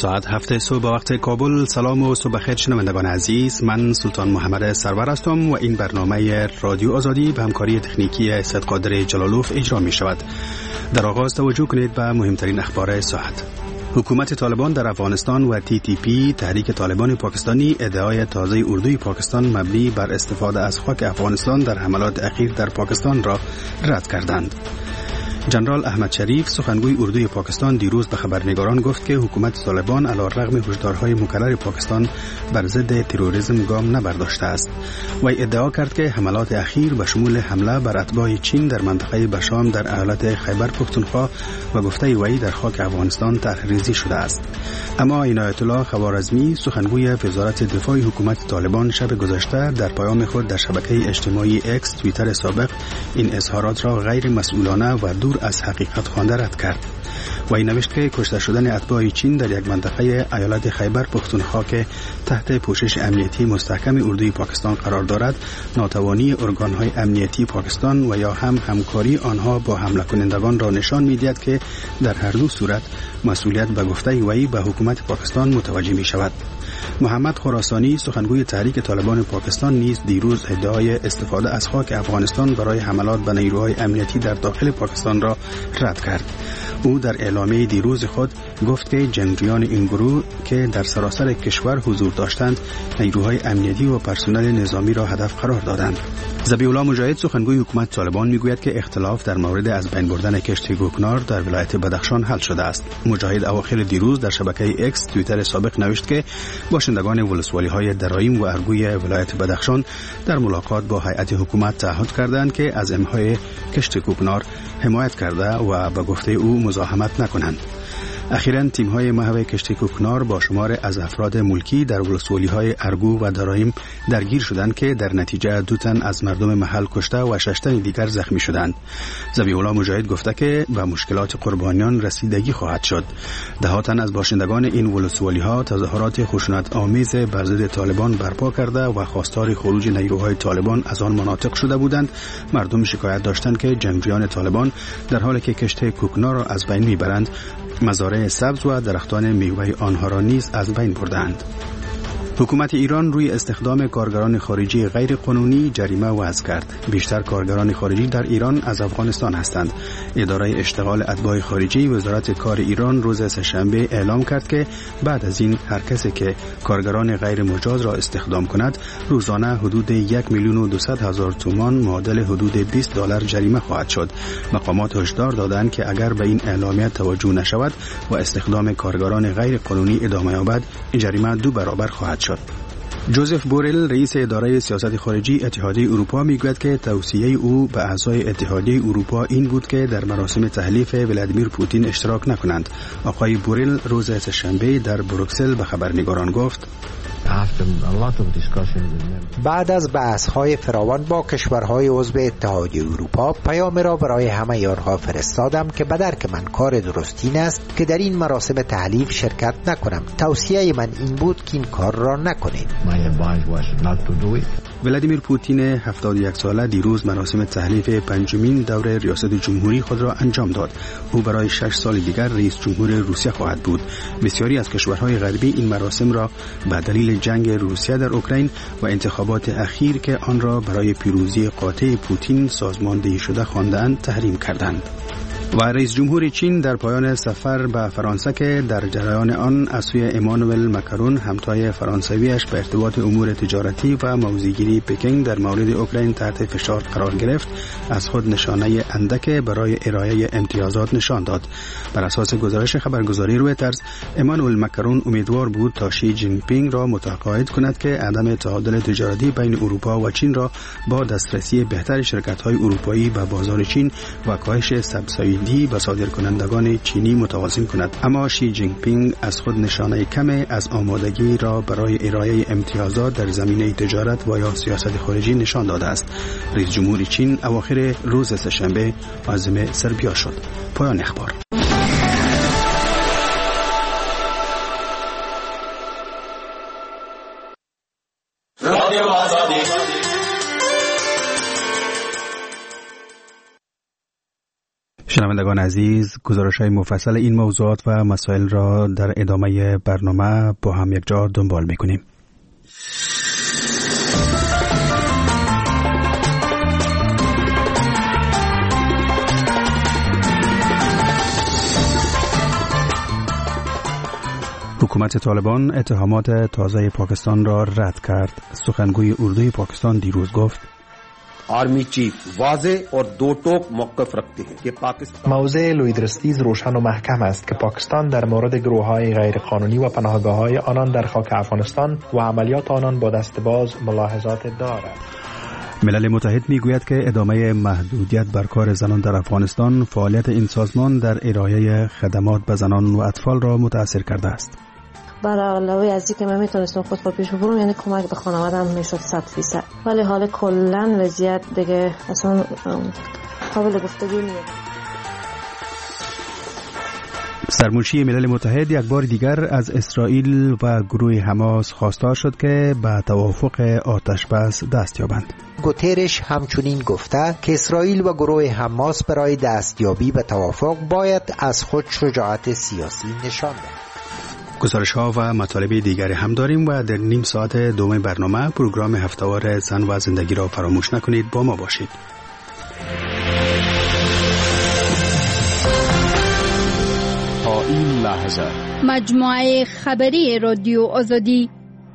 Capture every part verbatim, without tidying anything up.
ساعت هفت صبح به وقت کابل. سلام و صبح بخیر شنوندگان عزیز، من سلطان محمد سرور هستم و این برنامه رادیو آزادی به همکاری تکنیکی صدقادر جلالوف اجرا می شود. در آغاز توجه کنید به مهمترین اخبار ساعت. حکومت طالبان در افغانستان و تی تی پی تحریک طالبان پاکستانی ادعای تازه اردوی پاکستان مبنی بر استفاده از خاک افغانستان در حملات اخیر در پاکستان را رد کردند. جنرال احمد شریف سخنگوی اردوی پاکستان دیروز به خبرنگاران گفت که حکومت طالبان علیرغم هشدارهای مکرر پاکستان بر ضد تروریسم گام نبرداشته است و ادعا کرد که حملات اخیر به شمول حمله بر اتباع چین در منطقه بشام در ایالت خیبر پختونخوا و گفته وی در خاک افغانستان طرح‌ریزی شده است. اما عنایت الله خوارزمی سخنگوی وزارت دفاع حکومت طالبان شب گذشته در پیام خود در شبکه اجتماعی اکس توییتر سابق این اظهارات را غیر مسئولانه و دور از حقیقت خوانده رد کرد. و این نوشت که کشته شدن اتباع چین در یک منطقه ایالت خیبر پختونخوا که تحت پوشش امنیتی مستحکم اردوی پاکستان قرار دارد، ناتوانی ارگان‌های امنیتی پاکستان و یا هم همکاری آنها با حمله کنندگان را نشان می‌دهد که در هر دو صورت مسئولیت به گفته وی به حکومت پاکستان متوجه می‌شود. محمد خراسانی سخنگوی تحریک طالبان پاکستان نیز دیروز ادعای استفاده از خاک افغانستان برای حملات به نیروهای امنیتی در داخل پاکستان را رد کرد. او در اعلامیه دیروز خود گفت که جنگجویان این گروه که در سراسر کشور حضور داشتند نیروهای امنیتی و پرسنل نظامی را هدف قرار دادند. ذبیح الله مجاهد سخنگوی حکومت طالبان میگوید که اختلاف در مورد از بین بردن کشت کوکنار در ولایت بدخشان حل شده است. مجاهد اواخر دیروز در شبکه اکس توییتر سابق نوشت که باشندگان ولسوالی‌های درایم و ارگوی ولایت بدخشان در ملاقات با هیئت حکومت تعهد کردند که از امهای کشت کوکنار حمایت کرده و به گفته او مزاحمت نکنند. اخیراً تیم‌های محو کشتی کوکنار با شمار از افراد ملکی در ولسوالی‌های ارگو و درایم درگیر شدند که در نتیجه دو تن از مردم محل کشته و شش تن دیگر زخمی شدند. ذبیح الله مجاهد گفته که به مشکلات قربانیان رسیدگی خواهد شد. ده تن از باشندگان این ولسوالی‌ها تظاهرات خشونت آمیز بر ضد طالبان برپا کرده و خواستار خروج نیروهای طالبان از آن مناطق شده بودند. مردم شکایت داشتند که جنگجویان طالبان در حالی که کشتی کوکنار را از بین میبرند، مزارع سبز و درختان میوه آنها را نیز از بین بردند. حکومت ایران روی استخدام کارگران خارجی غیر قانونی جریمه وضع کرد. بیشتر کارگران خارجی در ایران از افغانستان هستند. اداره اشتغال اتباع خارجی وزارت کار ایران روز سه‌شنبه اعلام کرد که بعد از این هر کسی که کارگران غیر مجاز را استخدام کند روزانه حدود یک میلیون و دویست هزار تومان معادل حدود بیست دلار جریمه خواهد شد. مقامات هشدار دادند که اگر به این اعلامیه توجه نشود و استخدام کارگران غیر قانونی ادامه یابد، جریمه دو برابر خواهد شد. جوزف بورل رئیس اداره سیاست خارجی اتحادیه اروپا میگوید که توصیه او به اعضای اتحادیه اروپا این بود که در مراسم تحلیف ولادیمیر پوتین اشتراک نکنند. آقای بورل روز سه‌شنبه در بروکسل به خبرنگاران گفت: بعد از بحث‌های فراوان با کشورهای عضو اتحادیه اروپا پیام را برای همه آنها فرستادم که به درک من کار درست این است که در این مراسم تحلیف شرکت نکنم. توصیه من این بود که این کار را نکنید. ولادیمیر پوتین هفتاد و یک ساله دیروز مراسم تحلیف پنجمین دور ریاست جمهوری خود را انجام داد. او برای شش سال دیگر رئیس جمهور روسیه خواهد بود. بسیاری از کشورهای غربی این مراسم را به دلیل جنگ روسیه در اوکراین و انتخابات اخیر که آن را برای پیروزی قاطع پوتین سازماندهی شده خواندند تحریم کردند. و رئیس جمهور چین در پایان سفر به فرانسه که در جریان آن از سوی امانوئل ماکرون همتای فرانسویش به ارتباط امور تجارتی و موضع‌گیری پکینگ در مورد اوکراین تحت فشار قرار گرفت، از خود نشانه اندک برای ارائه امتیازات نشان داد. بر اساس گزارش خبرگزاری رویترز، امانوئل ماکرون امیدوار بود تا شی جین پینگ را متقاعد کند که عدم تعادل تجارتی بین اروپا و چین را با دسترسی بهتر شرکت‌های اروپایی به بازار چین و کاهش سبسایدی به صادرکنندگان چینی متوازن کند. اما شی جین پینگ از خود نشانه کم از آمادگی را برای ارائه امتیازات در زمینه تجارت و یا سیاست خارجی نشان داده است. رئیس جمهور چین اواخر روز سه‌شنبه عازم سربیا شد. پایان اخبار. شنوندگان عزیز، گزارش‌های مفصل این موضوعات و مسائل را در ادامه برنامه با هم یک جا دنبال می‌کنیم. حکومت طالبان اتهامات تازه پاکستان را رد کرد. سخنگوی اردوی پاکستان دیروز گفت army chief वाज़े और दो टोक मौक़िफ़ रखते हैं कि पाकिस्तान موضع لویدرستیز روشن و محکم است که پاکستان در مورد گروه‌های غیرقانونی و پناهگاه‌های آنان در خاک افغانستان و عملیات آنان با دستباز ملاحظات دارد. ملل متحد میگوید که ادامه محدودیت بر کار زنان در افغانستان فعالیت این سازمان در ارائه خدمات به زنان و اطفال را متاثر کرده است. برای علاوه از اینکه من میتونستم خود را پیش ببرم، یعنی کمک به خانواده‌ام میشد صد فیصد، ولی حال کلا وضعیت دیگه اصلا قابل گفتگو نیست. سرمنشی ملل متحد یک بار دیگر از اسرائیل و گروه حماس خواستار شد که به توافق آتش بس دست یابند. گوترش همچنین گفته که اسرائیل و گروه حماس برای دستیابی به توافق باید از خود شجاعت سیاسی نشان دهند. گزارش ها و مطالب دیگری هم داریم و در نیم ساعت دوم برنامه پروگرام هفته‌وار زن و زندگی را فراموش نکنید، با ما باشید. تا این لحظه مجموعه خبری رادیو آزادی.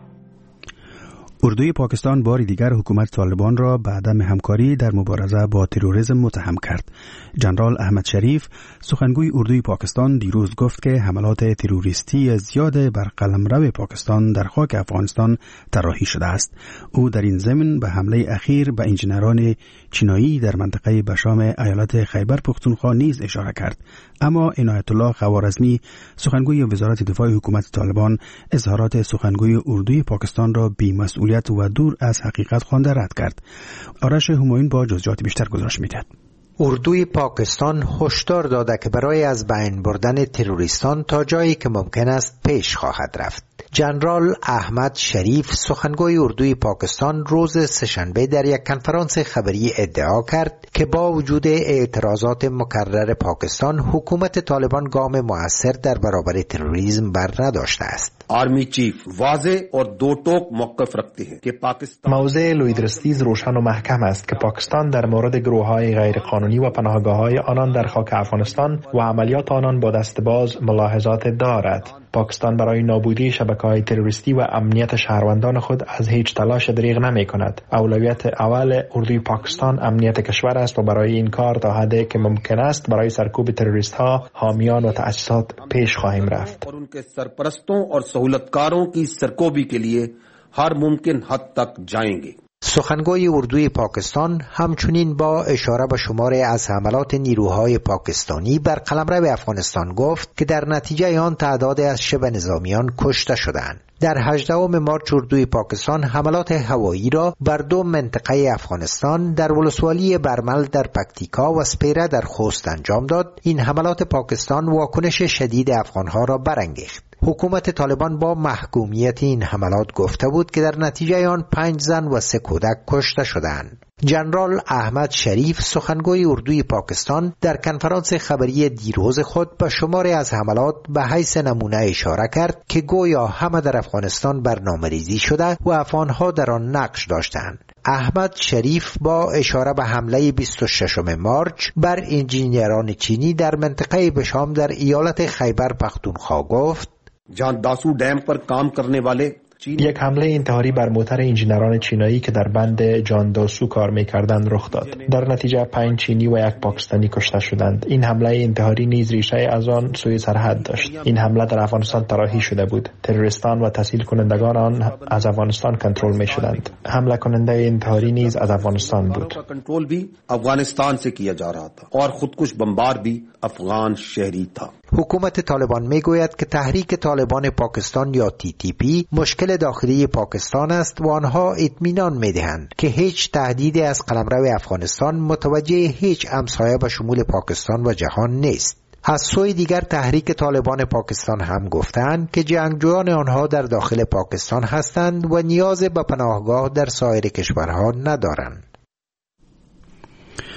اردوی پاکستان بار دیگر حکومت طالبان را به عدم همکاری در مبارزه با تروریسم متهم کرد. جنرال احمد شریف، سخنگوی اردوی پاکستان، دیروز گفت که حملات تروریستی زیاد بر قلمرو پاکستان در خاک افغانستان طراحی شده است. او در این ضمن به حمله اخیر به انجینران چینایی در منطقه بشام ایالت خیبر پختونخوا نیز اشاره کرد. اما عنایت الله خوارزمی، سخنگوی وزارت دفاع حکومت طالبان، اظهارات سخنگوی اردوی پاکستان را بی‌مسئولیت و دور از حقیقت خوانده رد کرد. آرش همایون با جزئیات بیشتر گزارش می‌دهد. اردوی پاکستان هشدار داده که برای از بین بردن تروریستان تا جایی که ممکن است پیش خواهد رفت. جنرال احمد شریف، سخنگوی اردوی پاکستان، روز سه‌شنبه در یک کنفرانس خبری ادعا کرد که با وجود اعتراضات مکرر پاکستان، حکومت طالبان گام مؤثر در برابر تروریسم بر نداشته است. आर्मी चीफ वाज़े और दो टोक मौक़िफ़ रखते हैं कि पाकिस्तान موضع لویدرستیز روشن و محکم است که پاکستان در مورد گروه‌های غیرقانونی و پناهگاه‌های آنان در خاک افغانستان و عملیات آنان با دستباز ملاحظات دارد. پاکستان برای نابودی شبکه‌های تروریستی و امنیت شهروندان خود از هیچ تلاش دریغ نمی‌کند. اولویت اول اردوی پاکستان امنیت کشور است و برای این کار تا حدی که ممکن است برای سرکوب تروریست‌ها، حامیان و تأسیسات پیش خواهیم رفت. और उनके सरपरस्तों और सहूलतकारों की सरकोबी के लिए हर मुमकिन हद तक जाएंगे. سخنگوی اردوی پاکستان همچنین با اشاره به شماری از حملات نیروهای پاکستانی بر قلمرو افغانستان گفت که در نتیجه آن تعداد از شبه نظامیان کشته شدند. در هجدهم مارس اردوی پاکستان حملات هوایی را بر دو منطقه افغانستان در ولسوالی برمل در پکتیکا و سپیره در خوست انجام داد. این حملات پاکستان واکنش شدید افغانها را برانگیخت. حکومت طالبان با محکومیت این حملات گفته بود که در نتیجه آن پنج زن و سه کودک کشته شدند. جنرال احمد شریف، سخنگوی اردوی پاکستان، در کنفرانس خبری دیروز خود به شماری از حملات به حیث نمونه اشاره کرد که گویا همه در افغانستان برنامه‌ریزی شده و افغانها در آن نقش داشتند. احمد شریف با اشاره به حمله بیست و ششم مارس بر انجینران چینی در منطقه بشام در ایالت خیبر پختونخوا گفت: जहां दासू डैम पर काम करने वाले یک حمله انتحاری بر موتر انجینران چینایی که در بند جان داسو کار می‌کردند رخ داد. در نتیجه پنج چینی و یک پاکستانی کشته شدند. این حمله انتحاری نیز ریشه از آن سوی سرحد داشت. این حمله در افغانستان طراحی شده بود. تروریستان و تسهیل کنندگان آن از افغانستان کنترل می‌شدند. حمله کننده انتحاری نیز از افغانستان بود. कंट्रोल भी अफगानिस्तान से किया जा रहा था और खुदकुश बमबार भी अफगान शहरी था. حکومت طالبان میگوید که تحریک طالبان پاکستان یا تی تی پی مشکل داخلی پاکستان است و آنها اطمینان میدهند که هیچ تهدیدی از قلمرو افغانستان متوجه هیچ همسایه به شمول پاکستان و جهان نیست. از سوی دیگر تحریک طالبان پاکستان هم گفتند که جنگجویان آنها در داخل پاکستان هستند و نیاز به پناهگاه در سایر کشورها ندارند.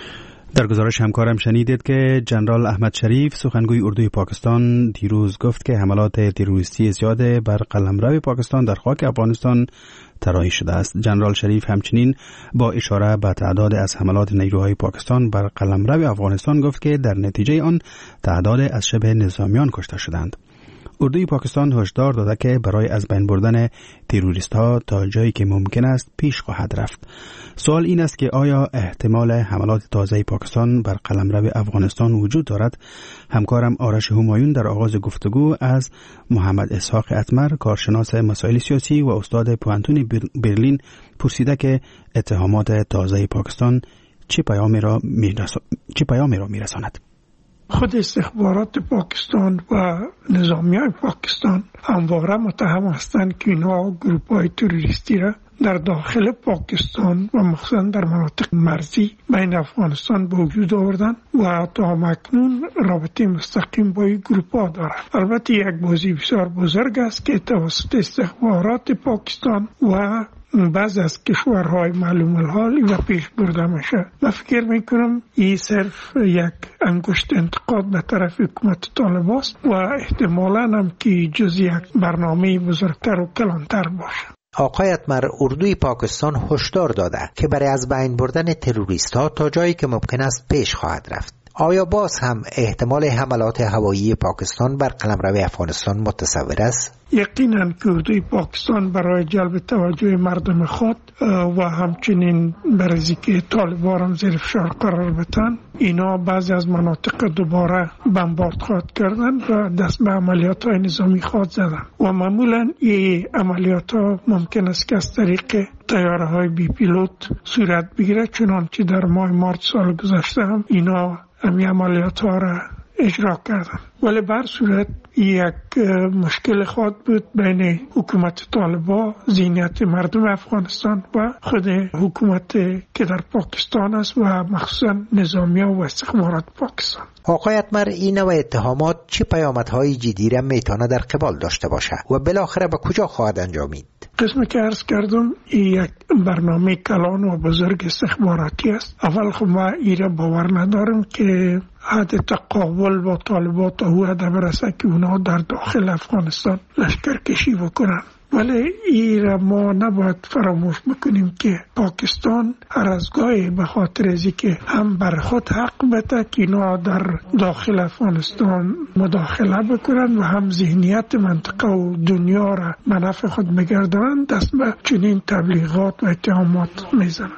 در گزارش همکارم شنیدید که جنرال احمد شریف سخنگوی اردوی پاکستان دیروز گفت که حملات تروریستی زیاد بر قلمرو پاکستان در خاک افغانستان طراحی شده است. جنرال شریف همچنین با اشاره به تعداد از حملات نیروهای پاکستان بر قلمرو افغانستان گفت که در نتیجه آن تعداد از شبه نظامیان کشته شدند. اردوی پاکستان هشدار داده که برای از بین بردن تروریست ها تا جایی که ممکن است پیش خواهد رفت. سوال این است که آیا احتمال حملات تازه پاکستان بر قلمرو افغانستان وجود دارد؟ همکارم آرش همایون در آغاز گفتگو از محمد اسحاق اتمر، کارشناس مسائل سیاسی و استاد پوانتون برلین پرسیده که اتهامات تازه پاکستان چه پیامی را میرساند؟ چه پیامی را میرساند؟ خود استخبارات پاکستان و نظامیای پاکستان همواره متهم هستند که اینها گروپ‌های تروریستی را در داخل پاکستان و مخصوصا در مناطق مرزی بین افغانستان به وجود آوردن و تا مکنون رابطه مستقیم با این گروپ‌ها دارند. البته یک بازی بسیار بزرگ است که توسط استخبارات پاکستان و بعض از کشورهای معلوم الحال و پیش برده میشه. من فکر میکنم این صرف یک انگشت انتقاد به طرف حکومت طالبان است و احتمالاً هم که جز یک برنامه بزرگتر و کلانتر باشه. آقای اتمر، اردوی پاکستان هشدار داده که برای از بین بردن تروریست ها تا جایی که ممکن است پیش خواهد رفت. آیا باز هم احتمال حملات هوایی پاکستان بر قلمرو افغانستان متصور است؟ یقینا که اردوی پاکستان برای جلب توجه مردم خود و همچنین برای اینکه طالبان هم زیر فشار قرار بدن، اینا بعضی از مناطق دوباره بمبارد خواهد کردن و دست به عملیات های نظامی خواهد زدن و معمولا این عملیات ها ممکن است که از طریق طیاره های بی پیلوت صورت بگیره، چنانچه در ماه مارس سال گذشته هم اینا همین عملیات ها را اجرا کردن. ولی بر صورت یک مشکل خواهد بود بین حکومت طالبان، ذهنیت مردم افغانستان و خود حکومت که در پاکستان است و مخصوصا نظامیه و استخبارات پاکستان. آقای اتمر، این نوع اتهامات چه پیامدهای جدی را میتونه در قبال داشته باشه و بالاخره به کجا خواهد انجامید؟ قسمی که عرض کردم این یک برنامه کلان و بزرگ استخباراتی است. اول خب ما ایره باور ندارم که حد تقابل با طالبان تا او حد برسه که اونا در داخل افغانستان لشکر کشی بکنن. ولی این را ما نباید فراموش بکنیم که پاکستان هر از گاهی به خاطر ازی که هم بر خود حق بده که اینا در داخل افغانستان مداخله بکنن و هم ذهنیت منطقه و دنیا را منافع خود بگردانند، دست به چنین تبلیغات و اتهامات میزنن.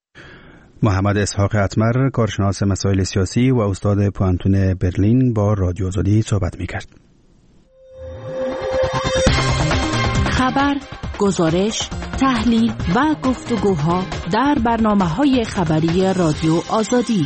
محمد اسحاق اتمر، کارشناس مسائل سیاسی و استاد پوانتون برلین با رادیو آزادی صحبت می‌کرد. خبر، گزارش، تحلیل و گفتگوها در برنامه‌های خبری رادیو آزادی.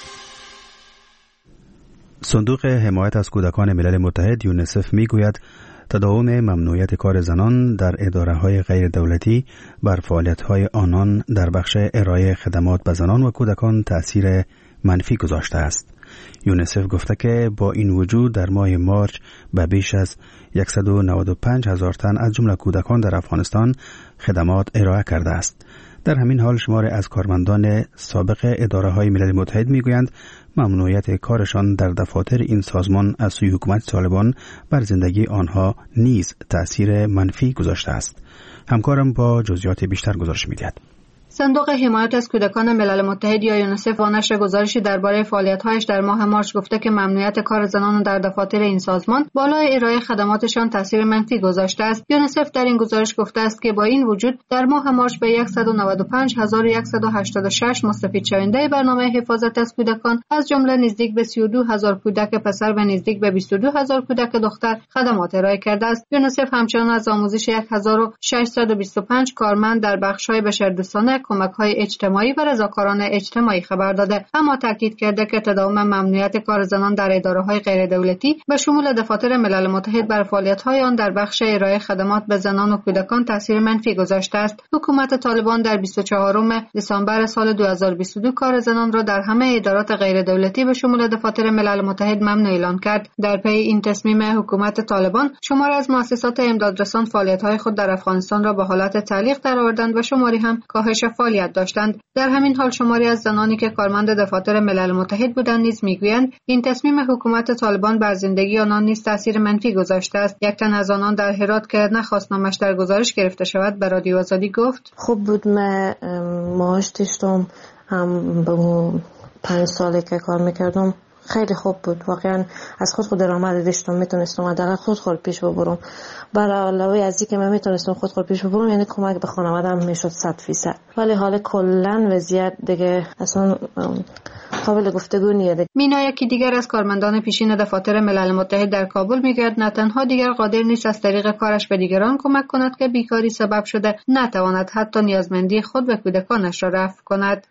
صندوق حمایت از کودکان ملل متحد یونیسف میگوید تداوم ممنوعیت کار زنان در اداره‌های غیر دولتی بر فعالیت‌های آنان در بخش ارائه خدمات به زنان و کودکان تأثیر منفی گذاشته است. یونیسف گفته که با این وجود در ماه مارچ به بیش از صد و نود و پنج هزار تن از جمله کودکان در افغانستان خدمات ارائه کرده است. در همین حال شمار از کارمندان سابق اداره‌های ملل متحد میگویند ممنوعیت کارشان در دفاتر این سازمان از سوی حکومت طالبان بر زندگی آنها نیز تأثیر منفی گذاشته است. همکارم با جزئیات بیشتر گزارش می‌دهد. صندوق حمایت از کودکان ملل متحد یا یونیسف با نشر گزارشی درباره فعالیت‌هایش در ماه مارس گفته که ممنوعیت کار زنان در دفاتر این سازمان بالای ارائه خدماتشان تاثیر منفی گذاشته است. یونیسف در این گزارش گفته است که با این وجود در ماه مارس به صد و نود و پنج هزار و صد و هشتاد و شش مستفید شونده برنامه حفاظت از کودکان از جمله نزدیک به سی و دو هزار کودک پسر و نزدیک به بیست و دو هزار کودک دختر خدمات ارائه کرده است. یونیسف همچنان از آموزش هزار و ششصد و بیست و پنج کارمند در بخش‌های بشردوستانه، کمک‌های اجتماعی و رضاکاران اجتماعی خبر داده، اما تاکید کرده که تداوم ممنوعیت کار زنان در اداره‌های غیر دولتی به شمول دفاتر ملل متحد بر فعالیت‌های آن در بخش ارائه خدمات به زنان و کودکان تاثیر منفی گذاشته است. حکومت طالبان در بیست و چهارم دسامبر سال دو هزار و بیست و دو کار زنان را در همه ادارات غیر دولتی به شمول دفاتر ملل متحد ممنوع اعلام کرد. در پی این تصمیم حکومت طالبان، شمار از مؤسسات امدادرسان فعالیت‌های خود در افغانستان را به حالت تعلیق درآوردند و شماری هم کاهش فعالیت داشتند. در همین حال شماری از زنانی که کارمند دفاتر ملل متحد بودند نیز میگویند این تصمیم حکومت طالبان بر زندگی آنان نیز تاثیر منفی گذاشته است. یک تن از آنان در هرات که نخواست نامش در گزارش گرفته شود به رادیو آزادی گفت خوب بود. من معاش داشتم، هم به پنج ساله که کار میکردم خیلی خوب بود. واقعا از خود خود درآمد داشتم، میتونستم حداقل خود خود پیش ببرم. برای علاوه از اینکه من میتونستم خود خود پیش ببرم، یعنی کمک به خانواده‌ام میشد صد فیصد. ولی حال کلا وضعیت دیگه اصلا قابل گفتگو نیست. مینا یکی دیگر از کارمندان پیشین دفاتر ملل متحد در کابل میگوید نه تنها دیگر قادر نیست از طریق کارش به دیگران کمک کند که بیکاری سبب شده، نتواند حتی نیازمندی خود و کودکانش را رفع کند.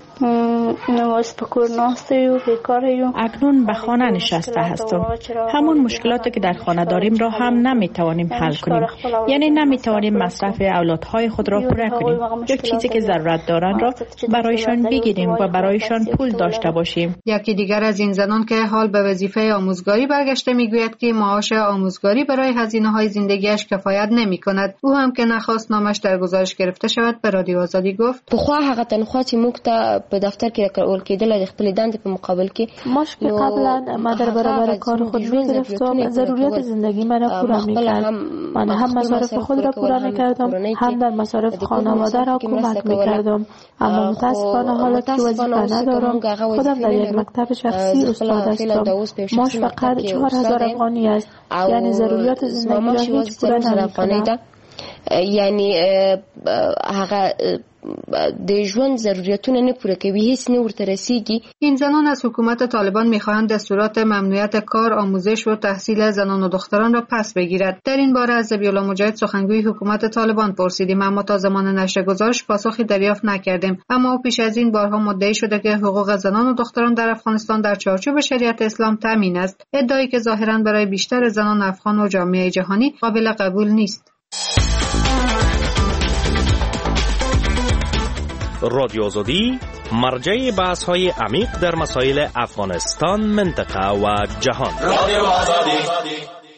اکنون به خانه نشسته هستم. همون مشکلاتی که در خانه داریم را هم نمیتوانیم حل کنیم. یعنی نمیتوانیم مصرف اولادهای خود را پوره کنیم یا چیزی که ضرورت دارند را برایشان بگیریم و برایشان پول داشته باشیم. یکی دیگر از این زنان که حال به وظیفه آموزگاری برگشته میگوید که معاش آموزگاری برای هزینه‌های زندگیش کفایت نمی‌کند. او هم که نخواست نامش در گزارش گرفته شود به رادیو آزادی گفت په خو هغه تنخواه چې موږ ته په دفتر کې راکول کېدل د خپل دندې په مقابل کې ماش که قبلا من در برابر کار خود می‌گرفتم، ضروریات زندگی مرا پوره می‌کرد. من هم مصارف خود را پوره می‌کردم، هم در مصارف خانواده را کمک می‌کردم. اما متأسفانه حالا که وظیفه ندارم، خودم در یک مکتب شخصی استاد هستم. ماش فقط چهار هزار افغانی است، یعنی ضروریات زندگی را هیچ پوره نمی‌کند. یعنی هغه د ژوند ضرورتونه نه پوره کوي، هیڅ نه ورته رسیږي. این زنان از حکومت طالبان میخواهند دستورات ممنوعیت کار، آموزش و تحصیل زنان و دختران را پس بگیرد. در این باره از ذبیح‌الله مجاهد سخنگوی حکومت طالبان پرسیدیم، اما تا زمان نشر گزارش پاسخی دریافت نکردیم. اما او پیش از این بارها مدعی شده که حقوق زنان و دختران در افغانستان در چارچوب شریعت اسلام تامین است، ادعایی که ظاهراً برای بیشتر زنان افغان و جامعه جهانی قابل قبول نیست. رادیو آزادی مرجع بحث های عمیق در مسائل افغانستان، منطقه و جهان. رادیو آزادی.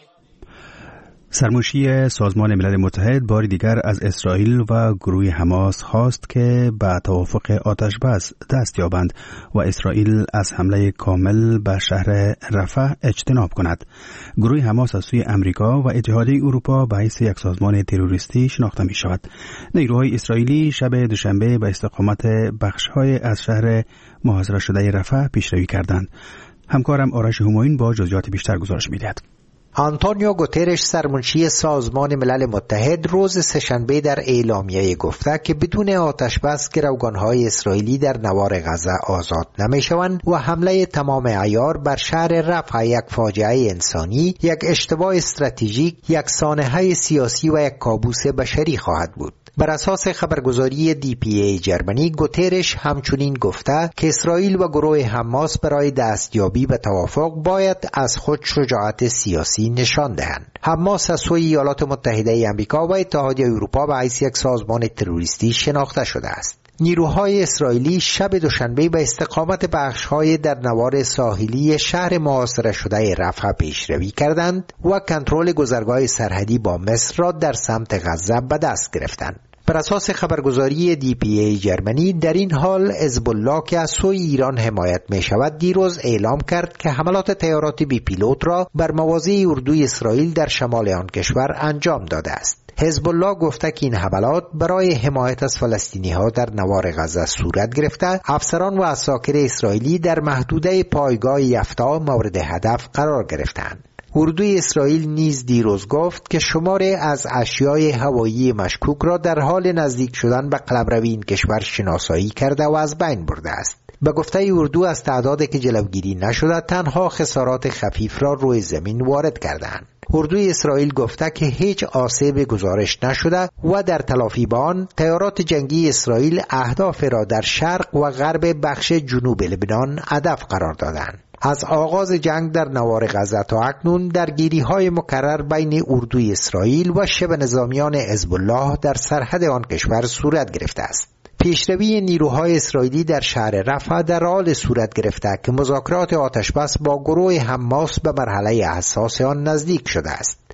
سرمنشی سازمان ملل متحد بار دیگر از اسرائیل و گروه حماس خواست که به توافق آتش بس دست یابند و اسرائیل از حمله کامل به شهر رفح اجتناب کند. گروه حماس از سوی امریکا و اتحادیه اروپا به حیث یک سازمان تروریستی شناخته می شود. نیروهای اسرائیلی شب دوشنبه به استقامت بخش‌های از شهر محاصره شده رفح پیشروی کردند. همکارم آرش همایون با جزئیات بیشتر گزارش می‌دهد. آنتونیو گوترش سرمنشی سازمان ملل متحد روز سه‌شنبه در اعلامیه گفته که بدون آتش بس گروگان‌های اسرائیلی در نوار غزه آزاد نمی‌شوند و حمله تمام عیار بر شهر رفح یک فاجعه انسانی، یک اشتباه استراتژیک، یک سانحه سیاسی و یک کابوس بشری خواهد بود. بر اساس خبرگزاری دی پی ای جرمنی، گوترش همچنین گفته که اسرائیل و گروه حماس برای دستیابی به توافق باید از خود شجاعت سیاسی نشان دهند. حماس از سوی ایالات متحده آمریکا و اتحادیه اروپا به حیث یک سازمان تروریستی شناخته شده است. نیروهای اسرائیلی شب دوشنبه به استقامت بخش‌های در نوار ساحلی شهر محاصره شده رفح پیشروی کردند و کنترل گذرگاه سرحدی با مصر را در سمت غزه به دست گرفتند. بر اساس خبرگزاری دی پی ای جرمنی، در این حال حزب‌الله که از سوی ایران حمایت می شود دیروز اعلام کرد که حملات طیارات بی پیلوت را بر مواضع اردوی اسرائیل در شمال آن کشور انجام داده است. حزب‌الله گفته که این حملات برای حمایت از فلسطینی‌ها در نوار غزه صورت گرفته، افسران و عساکر اسرائیلی در محدوده پایگاه یفتا مورد هدف قرار گرفتند. اردوی اسرائیل نیز دیروز گفت که شماری از اشیای هوایی مشکوک را در حال نزدیک شدن به قلمرو این کشور شناسایی کرده و از بین برده است. به گفته اردو از تعدادی که جلوگیری نشده، تنها خسارات خفیف را روی زمین وارد کردند. اردوی اسرائیل گفته که هیچ آسیب گزارش نشده و در تلافی به آن طیارات جنگی اسرائیل اهداف را در شرق و غرب بخش جنوب لبنان هدف قرار دادند. از آغاز جنگ در نوار غزه تا اکنون درگیری‌های مکرر بین اردوی اسرائیل و شبه نظامیان حزب‌الله در سرحد آن کشور صورت گرفته است. پیشروی نیروهای اسرائیلی در شهر رفح در حال صورت گرفته که مذاکرات آتشبس با گروه حماس به مرحله حساس آن نزدیک شده است.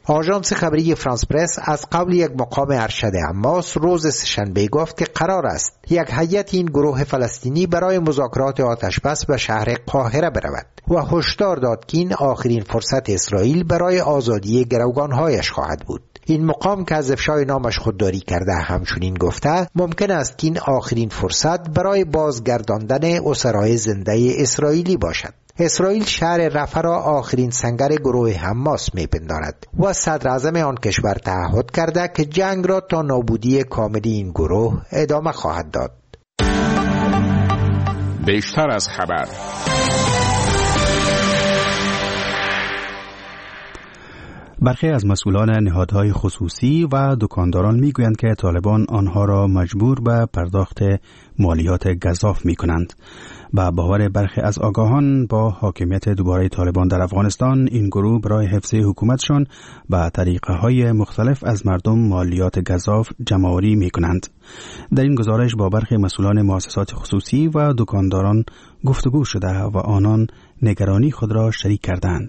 آژانس خبری فرانس پرس از قول یک مقام ارشد حماس روز سه‌شنبه گفت که قرار است یک هیئت این گروه فلسطینی برای مذاکرات آتشبس به شهر قاهره برود و هشدار داد که این آخرین فرصت اسرائیل برای آزادی گروگانهایش خواهد بود. این مقام که از افشای نامش خودداری کرده همچنین گفته ممکن است که این آخرین فرصت برای بازگرداندن اسرای زنده اسرائیلی باشد. اسرائیل شهر رفح را آخرین سنگر گروه حماس می‌پندارد و صدر اعظم آن کشور تعهد کرده که جنگ را تا نابودی کامل این گروه ادامه خواهد داد. بیشتر از خبر. برخی از مسئولان نهادهای خصوصی و دکانداران میگویند که طالبان آنها را مجبور به پرداخت مالیات گزاف میکنند. با باور برخی از آگاهان با حاکمیت دوباره طالبان در افغانستان این گروه برای حفظ حکومتشان به طریقه های مختلف از مردم مالیات گزاف جمع‌آوری میکنند. در این گزارش با برخی مسئولان مؤسسات خصوصی و دکانداران گفتگو شده و آنان نگرانی خود را شریک کردند.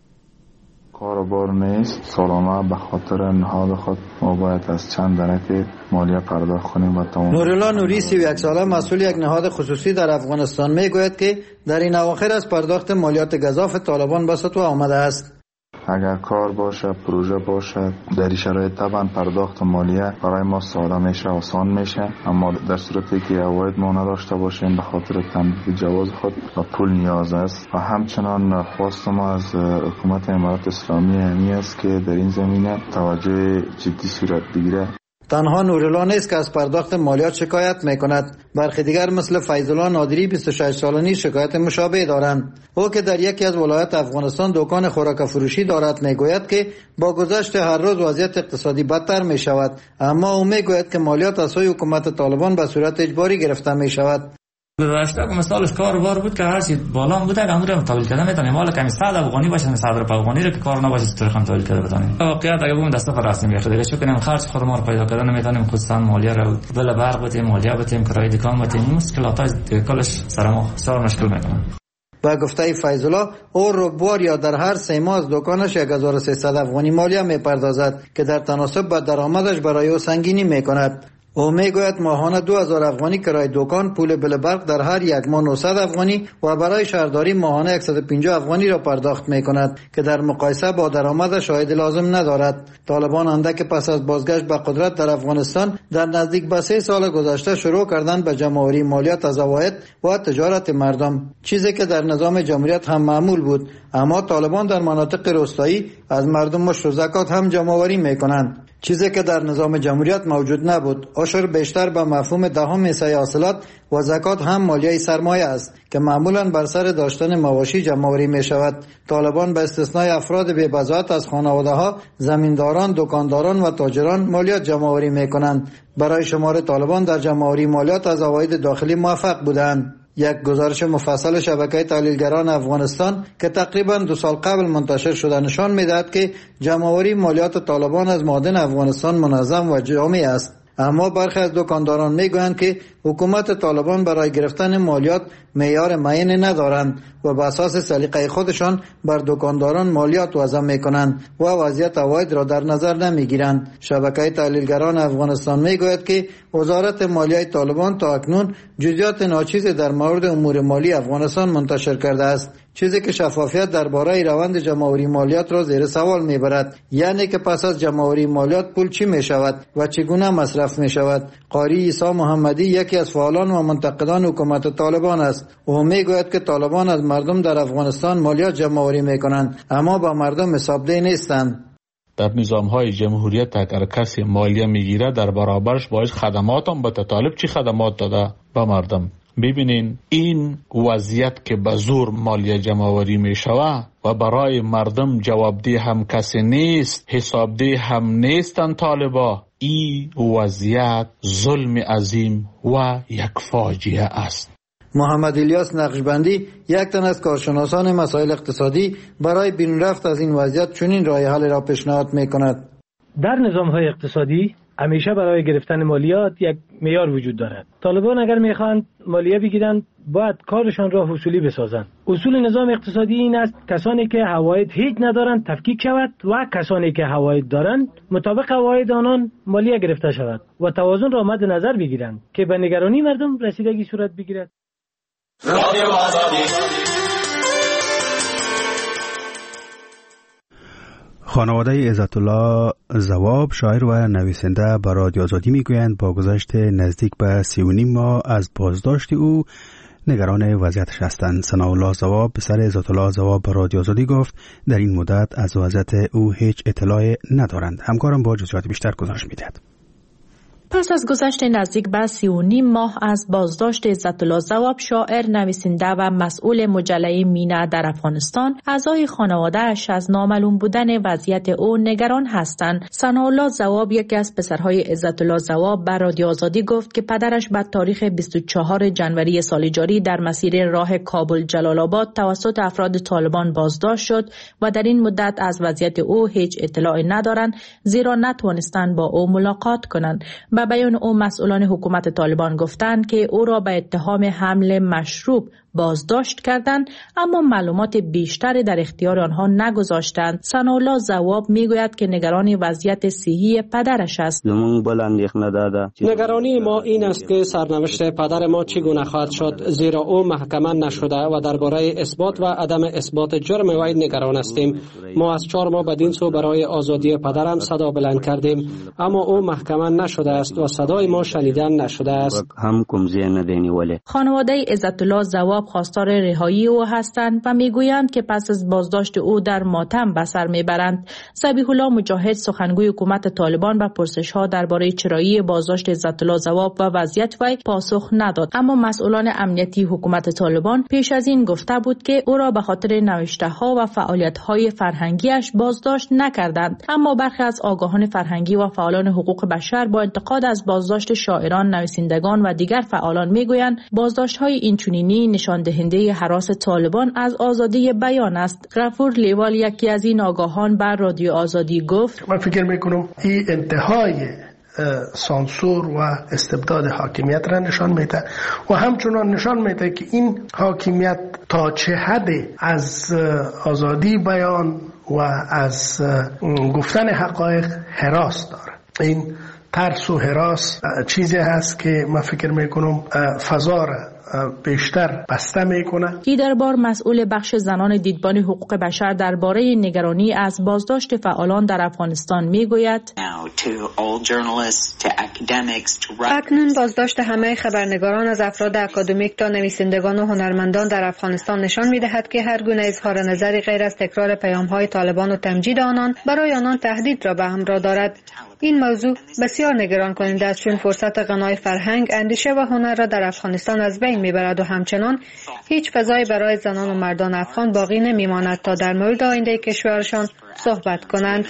کاربار نیست. سالانه به خاطر نهاد خود ما باید از چند درک مالیه پرداخت کنیم و تمام. نورالله نوری سی و یک ساله مسئول یک نهاد خصوصی در افغانستان میگوید که در این اواخر از پرداخت مالیات گزاف طالبان به سطوح آمده است. اگر کار باشه، پروژه باشه، در این شرایط طبعا پرداخت مالیه برای ما ساده میشه، آسان میشه، اما در صورتی که عواید ما نداشته باشیم به خاطر تمدید جواز خود و پول نیاز است. و همچنان خواست ما از حکومت امارات اسلامی همی است که در این زمینه توجه جدی صورت بگیره. تنها نورالله نیست که از پرداخت مالیات شکایت میکند. برخی دیگر مثل فیض‌الله نادری بیست و شش سالگی شکایت مشابه دارند. او که در یکی از ولایات افغانستان دکان خوراک فروشی دارد میگوید که با گذشت هر روز وضعیت اقتصادی بدتر می شود، اما او میگوید که مالیات از سوی حکومت طالبان به صورت اجباری گرفته می شود. گذشته که مثالش کاروبار بود که هر چی بالا بوده امور رو تحویل کردن میتونیم، مال کمی صد افغانی باشه صد روپیه افغانی رو که کار نباشه چطور خام تحویل کرده بتونیم. واقعیت اگه بگم دسته پر رسمی بخواد دیگه چون کنیم خرج خودمون رو پیدا کردن نمیتونیم، خصوصا مالیه رو بل برق بتیم، مالیه بتیم، کرایه دکان بتیم، مشکلات کلش سر ما بسیار مشکل میکنه. با گفته فیض‌الله او ربوار یا در هر سه ماه از دکانش یک هزار و سیصد افغانی مالیه میپردازد که در تناسب با درآمدش برای او سنگینی میکند. او میگوید ماهانه دو هزار افغانی کرایه دکان، پول بل برق در هر یک ماه نهصد افغانی و برای شهرداری ماهانه صد و پنجاه افغانی را پرداخت میکند که در مقایسه با درآمدش عاید لازم ندارد. طالبان اندک پس از بازگشت به قدرت در افغانستان در نزدیک به سه سال گذشته شروع کردند به جمع‌آوری مالیات از عواید و تجارت مردم، چیزی که در نظام جمهوریت هم معمول بود، اما طالبان در مناطق روستایی از مردم مشت و زکات هم جمع‌آوری میکنند، چیزی که در نظام جمهوریت موجود نبود. عشر بیشتر به مفهوم دهم حصه حاصلات و زکات هم مالیه سرمایه است که معمولا بر سر داشتن مواشی جمع‌آوری می شود. طالبان به استثنای افراد بی بضاعت از خانواده ها، زمینداران، دکانداران و تاجران مالیات جمع‌آوری می کنند. برای شمار طالبان در جمع‌آوری مالیات از عواید داخلی موفق بودند. یک گزارش مفصل شبکه تحلیلگران افغانستان که تقریبا دو سال قبل منتشر شده نشان می‌دهد که جمع‌آوری مالیات طالبان از معادن افغانستان منظم و جامع است. اما برخی از دکانداران میگویند که حکومت طالبان برای گرفتن مالیات معیار معینی ندارند و به اساس سلیقه خودشان بر دکانداران مالیات وضع میکنند و وضعیت عواید را در نظر نمیگیرند. شبکه تحلیلگران افغانستان میگوید که وزارت مالیه طالبان تا اکنون جزئیات ناچیزی در مورد امور مالی افغانستان منتشر کرده است، چیزی که شفافیت درباره روند جمع‌آوری مالیات را زیر سوال میبرد. یعنی که پس از جمع‌آوری مالیات پول چی میشود و چگونه مصرف میشود. قاری عیسی محمدی یکی از فعالان و منتقدان حکومت طالبان است. او میگوید که طالبان از مردم در افغانستان مالیات جمع‌آوری میکنند اما با مردم حسابدهی نیستند. در نظام‌های جمهوریت اگر کسی مالیه میگیره در برابرش باید خدمات هم به طالب چی خدمات داده به مردم. ببینین این وضعیت که به زور مالیه جمع‌آوری می شود و برای مردم جوابدهی هم کسی نیست، حسابدهی هم نیستن طالبا، این وضعیت ظلم عظیم و یک فاجعه است. محمد الیاس نقشبندی یک تن از کارشناسان مسائل اقتصادی برای بیرون رفت از این وضعیت چنین راه حل را پیشنهاد می کند. در نظام‌های اقتصادی همیشه برای گرفتن مالیات یک معیار وجود دارد. طالبان اگر میخواهند مالیه بگیرند باید کارشان را حصولی بسازند. اصول نظام اقتصادی این است کسانی که عواید هیچ ندارند تفکیک شود و کسانی که عواید دارند مطابق عواید آنان مالیه گرفته شود و توازن را مد نظر بگیرند که به نگرانی مردم رسیدگی صورت بگیرد. رادیو آزادی. خانواده عزت الله ضواب شاعر و نویسنده به رادیو آزادی میگویند با گذشت نزدیک به سی و نیم ماه از بازداشت او نگران وضعیتش هستند. ثناءالله ضواب پسر عزت الله ضواب به رادیو آزادی گفت در این مدت از وضعیت او هیچ اطلاعی ندارند. همکارم با جزئیات بیشتر گزارش میدهد. پس از گذشت نزدیک به سی و نیم ماه از بازداشت عزت الله ضواب شاعر، نویسنده و مسئول مجله مینا در افغانستان، اعضای خانواده‌اش از نامعلوم بودن وضعیت او نگران هستند. ثناءالله ضواب یکی از پسرهای عزت الله ضواب به رادیو آزادی گفت که پدرش بعد تاریخ بیست و چهارم ژانویه سال جاری در مسیر راه کابل جلال آباد توسط افراد طالبان بازداشت شد و در این مدت از وضعیت او هیچ اطلاعی ندارند زیرا نتوانستند با او ملاقات کنند. به بیان او مسئولان حکومت طالبان گفتند که او را به اتهام حمل مشروب بازداشت کردند اما معلومات بیشتری در اختیار آنها نگذاشتند. ثناءالله ضواب میگوید که نگران وضعیت صحی پدرش است. نگرانی ما این است که سرنوشت پدر ما چگونه خواهد شد زیرا او محکمه نشده و درباره اثبات و عدم اثبات جرم وی نگران هستیم. ما از چهار ماه بدین سو برای آزادی پدرم صدا بلند کردیم اما او محکمه نشده است و صدای ما شنیدن نشده است. خانواده عزت الله ضواب خواستار رهایی او هستند و میگویند که پس از بازداشت او در ماتم به سر میبرند. ذبیح الله مجاهد، سخنگوی حکومت طالبان، به پرسش‌ها درباره چرایی بازداشت عزت الله ضواب و وضعیت وی پاسخ نداد، اما مسئولان امنیتی حکومت طالبان پیش از این گفته بود که او را به خاطر نوشته‌ها و فعالیت‌های فرهنگیش بازداشت نکردند. اما برخی از آگاهان فرهنگی و فعالان حقوق بشر با انتقاد از بازداشت شاعران، نویسندگان و دیگر فعالان میگویند بازداشت‌های اینچنینی نشان دهنده هراس طالبان از آزادی بیان است. غفور لیوال، یکی از این آگاهان، بر رادیو آزادی گفت: من فکر میکنم این انتهای سانسور و استبداد حاکمیت را نشان میده و همچنان نشان میده که این حاکمیت تا چه حد از آزادی بیان و از گفتن حقایق هراس داره. این ترس و هراس چیزی هست که من فکر میکنم فضا را بیشتر بسته میکنه. دیدربار، مسئول بخش زنان دیدبان حقوق بشر، درباره نگرانی از بازداشت فعالان در افغانستان میگوید: اکنون بازداشت همه خبرنگاران از افراد اکادمیک تا نویسندگان و هنرمندان در افغانستان نشان میدهد که هر گونه اظهار نظری غیر از تکرار پیام‌های طالبان و تمجید آنان برای آنان تهدید را به همراه دارد. این موضوع بسیار نگران کننده است چون فرصت غنای فرهنگ، اندیشه و هنر را در افغانستان از بین میبرد و همچنان هیچ فضایی برای زنان و مردان افغان باقی نمیماند تا در مورد آینده کشورشان صحبت کنند.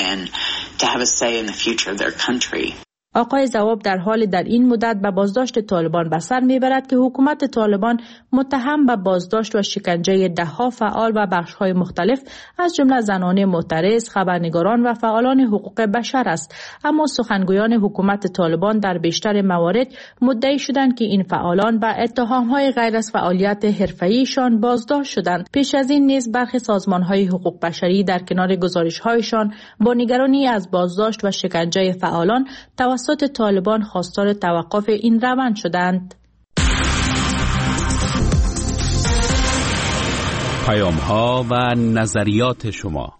آقای ضواب در حال در این مدت به بازداشت طالبان به سر میبرد که حکومت طالبان متهم به بازداشت و شکنجه دهها فعال و بخش‌های مختلف از جمله زنان معترض، خبرنگاران و فعالان حقوق بشر است. اما سخنگویان حکومت طالبان در بیشتر موارد مدعی شدند که این فعالان به اتهام‌های غیر از فعالیت حرفه‌ایشان بازداشت شدند. پیش از این نیز برخی سازمان‌های حقوق بشری در کنار گزارش‌هایشان با نگرانی از بازداشت و شکنجه فعالان توسط طالبان خواستار توقف این روند شدند. پیام‌ها و نظریات شما.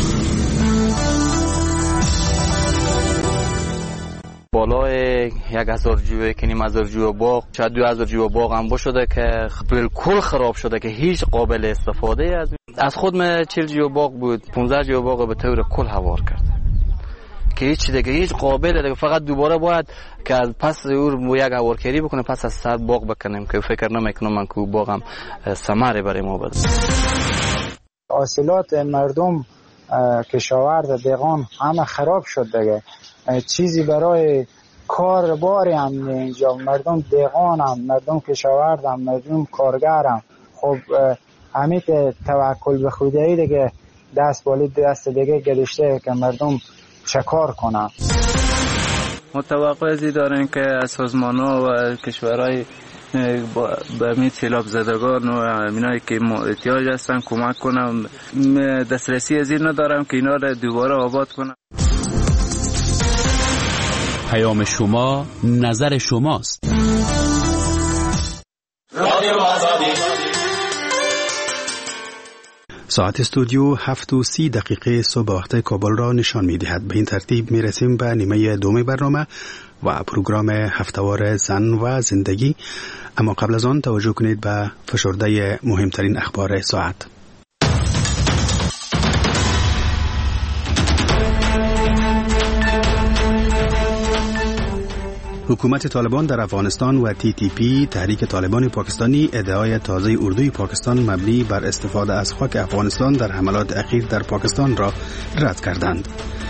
بالای یک هزار جو، یک نیم هزار جو باغ، شاید دو هزار جو باغ هم شده که بالکل خراب شده که هیچ قابل استفاده از از خود من چهل جو باغ بود، پانزده جو باغ به طور کل هوار کرد که هیچ دیگه هیچ قابل دیگه، فقط دوباره باید که از پس او یک هوارکاری بکنه، پس از سر باغ بکنیم که فکر نمیکنم من که باغم ثمره برای ما بده. حاصلات مردم، کشاورز، دهقان همه خراب شد دیگه. چیزی برای کار باری هم اینجا، مردم دهقان هم، مردم کشاورز هم، مردم کارگر هم. خب همین توکل به خدایی دیگه دست بالی دست دیگه گذاشته که مردم چه کار کنم. ما توقع ازی داریم که از سازمان‌ها و کشورهای به امید سیلاب زدگان و امینایی که احتیاج هستن کمک کنم. دسترسی از این ندارم که اینا را دوباره آباد کنم. پیام شما نظر شماست. رادیو آزادی. ساعت استودیو هفت و سی دقیقه صبح وقت کابل را نشان می دهد. به این ترتیب می رسیم به نیمه دوم برنامه و پروگرام هفتهوار زن و زندگی. اما قبل از آن توجه کنید به فشرده مهمترین اخبار ساعت. حکومت طالبان در افغانستان و تی تی پی تحریک طالبان پاکستانی ادعای تازه اردوی پاکستان مبنی بر استفاده از خاک افغانستان در حملات اخیر در پاکستان را رد کردند.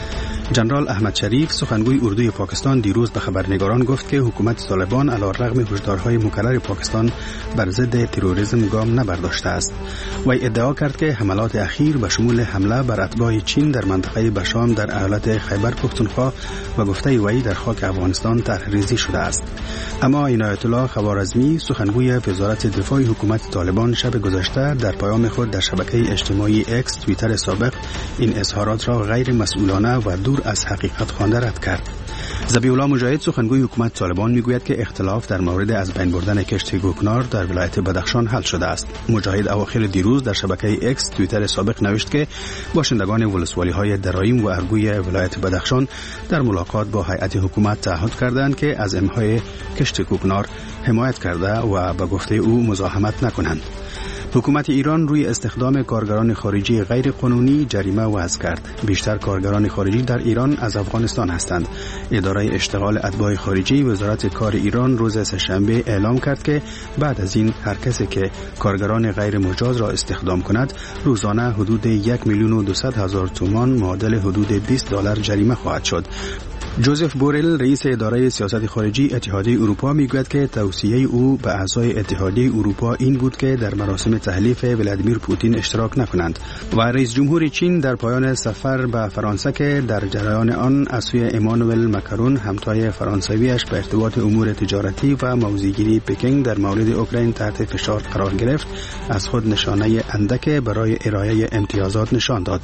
جنرال احمد شریف سخنگوی اردوی پاکستان دیروز به خبرنگاران گفت که حکومت طالبان علیرغم هشدارهای مکرر پاکستان بر ضد تروریسم گام نبرداشته است. وی ادعا کرد که حملات اخیر به شمول حمله بر اتباع چین در منطقه بشام در ایالت خیبر پختونخوا و گفته وی در خاک افغانستان طرحریزی شده است. اما عنایت الله خوارزمی سخنگوی وزارت دفاع حکومت طالبان شب گذشته در پیام خود در شبکه اجتماعی اکس توییتر سابق این اظهارات را غیر مسئولانه و دور از حقیقت خوانده رد کرد. ذبیح الله مجاهد سخنگوی حکومت طالبان میگوید که اختلاف در مورد از بین بردن کشت کوکنار در ولایت بدخشان حل شده است. مجاهد اواخر دیروز در شبکه اکس توییتر سابق نوشت که باشندگان ولسوالی های درایم و ارگوی ولایت بدخشان در ملاقات با هیئت حکومت تعهد کردند که از امهای کشت کوکنار حمایت کرده و به گفته او مزاحمت نکنند. حکومت ایران روی استخدام کارگران خارجی غیر قانونی جریمه وضع کرد. بیشتر کارگران خارجی در ایران از افغانستان هستند. اداره اشتغال اتباع خارجی وزارت کار ایران روز سه‌شنبه اعلام کرد که بعد از این هر کسی که کارگران غیر مجاز را استخدام کند روزانه حدود یک میلیون و دویست هزار تومان معادل حدود بیست دلار جریمه خواهد شد. جوزف بورل رئیس اداره سیاست خارجی اتحادیه اروپا میگوید که توصیه او به اعضای اتحادیه اروپا این بود که در مراسم تحلیف ولادیمیر پوتین اشتراک نکنند. و رئیس جمهور چین در پایان سفر به فرانسه که در جریان آن از سوی امانوئل ماکرون همتای فرانسویش به ارتباط امور تجارتی و موضع‌گیری پکینگ در مورد اوکراین تحت فشار قرار گرفت، از خود نشانه اندک برای ارائه امتیازات نشان داد.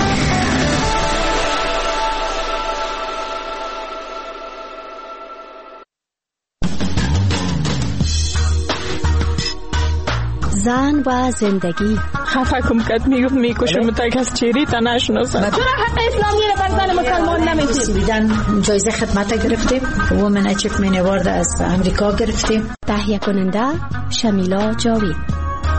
زن و زندگی. خفه کم کد میگفت میکشم تک از چیری تا نشناسم. چرا حق اسلامی رو بر زن مسلمان نمیتیم؟ بیدن جایزه خدمت گرفتیم. وومن اچیومنت اوارد از امریکا گرفتیم. تهیه کننده شمیلا جاوید.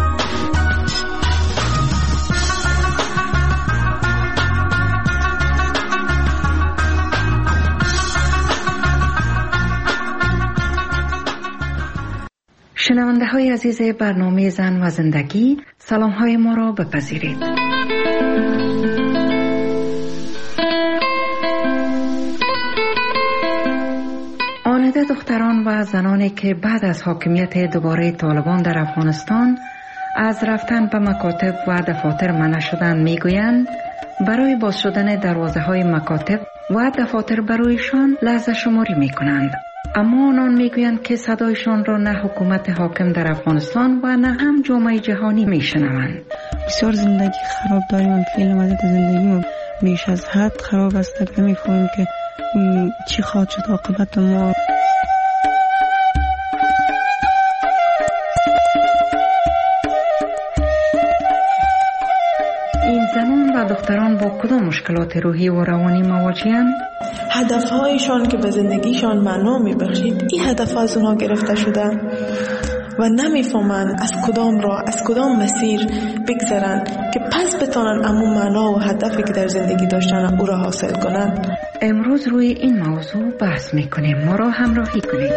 شنونده های عزیز برنامه زن و زندگی، سلام های ما را بپذیرید. آنده دختران و زنانی که بعد از حاکمیت دوباره طالبان در افغانستان از رفتن به مکاتب و دفاتر منع شدن میگویند برای باز شدن دروازه های مکاتب و دفاتر برایشان لحظه شماری میکنند. اما آنان میگویند که صدایشان را نه حکومت حاکم در افغانستان و نه هم جامعه جهانی میشنوند. بسیار زندگی خراب داریم. من فعل مدت زندگی بیش از حد خراب است که نمیفهمیم که چی خواهد شد عاقبت ما. این زنان و دختران با کدام مشکلات روحی و روانی مواجه‌اند؟ هدفهایشان که به زندگیشان معنا میبخشید این هدف از اونها گرفته شده و نمیفهمند از کدام راه از کدام مسیر بگذرن که پس بتانن امون معنا و هدفی که در زندگی داشتن او را حاصل کنند. امروز روی این موضوع بحث میکنیم. ما را همراهی کنید.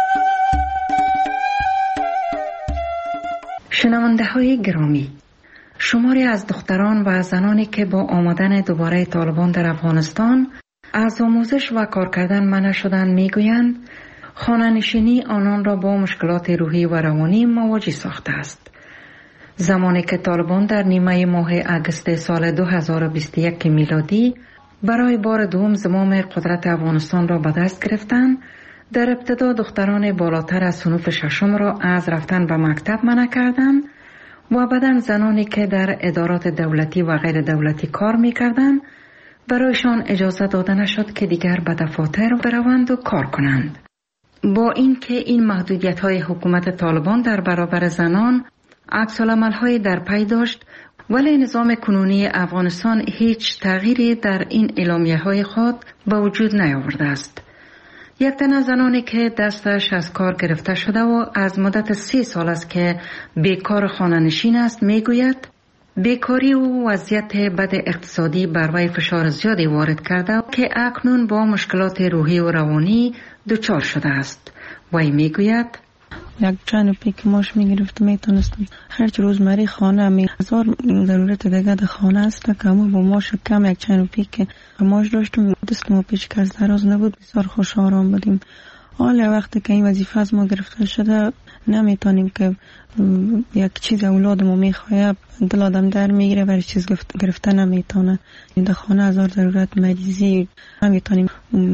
شنونده های گرامی، شماری از دختران و زنانی که با آمدن دوباره طالبان در افغانستان از آموزش و کار کردن منع شدند میگویند خانه‌نشینی آنان را با مشکلات روحی و روانی مواجه ساخته است. زمانی که طالبان در نیمه ماه اگست سال دو هزار و بیست و یک میلادی برای بار دوم زمام قدرت افغانستان را به دست گرفتند، در ابتدا دختران بالاتر از صنف ششم را از رفتن به مکتب منع کردند و بعداً زنانی که در ادارات دولتی و غیر دولتی کار می‌کردند برایشان اجازه داده نشد که دیگر به دفاتر بروند و کار کنند. با اینکه این محدودیت‌های حکومت طالبان در برابر زنان عکس‌العمل‌های در پی داشت، ولی نظام کنونی افغانستان هیچ تغییری در این اعلامیه‌های خود به وجود نیاورده است. یک تن از زنانی که دستش از کار گرفته شده و از مدت سی سال است که بیکار خانه‌نشین است میگوید بیکاری و وضعیت بد اقتصادی بر وی فشار زیادی وارد کرده که اکنون با مشکلات روحی و روانی دچار شده است. وی میگوید یک چند پیک ماش میگرفتم میتونستم هر روزمره خانه می هزار ضرورت دیگه در خانه است که ما با ماش کم یک چند پیک ماش داشتم دستم پیش که از دراز نبود بسیار خوش آرام بودیم. حالا وقتی که این وظیفه از ما گرفته شده نمیتونیم که یک چیز اولادمو میخواه دل آدم در میگیره ولی چیز گرفته نمیتونه. در خانه هزار ضرورت مریضی نمیتونیم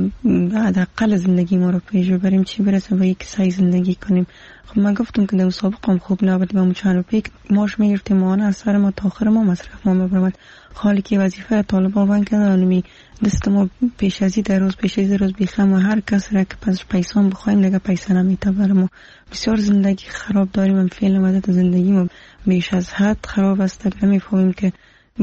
حداقل زندگی ما رو پیش بریم چی برسه به یک سعی زندگی کنیم. خب من گفتم که در مسابقه هم خوب نبود و چند پیک ماش میگرفتیم ماهانه از سر ما تا آخر ما مصرف ما ببرد. خالی که وظیفه طالبان بند کردن دست ما پیش ازی در روز پیش ازی روز بیخم و هر کس را که پس پیسان بخوایم دیگه پیسه نمیته بر ما. بسیار زندگی خراب داریم. من فعلا مدت زندگی ما بیش از حد خراب است. نمیفهمیم که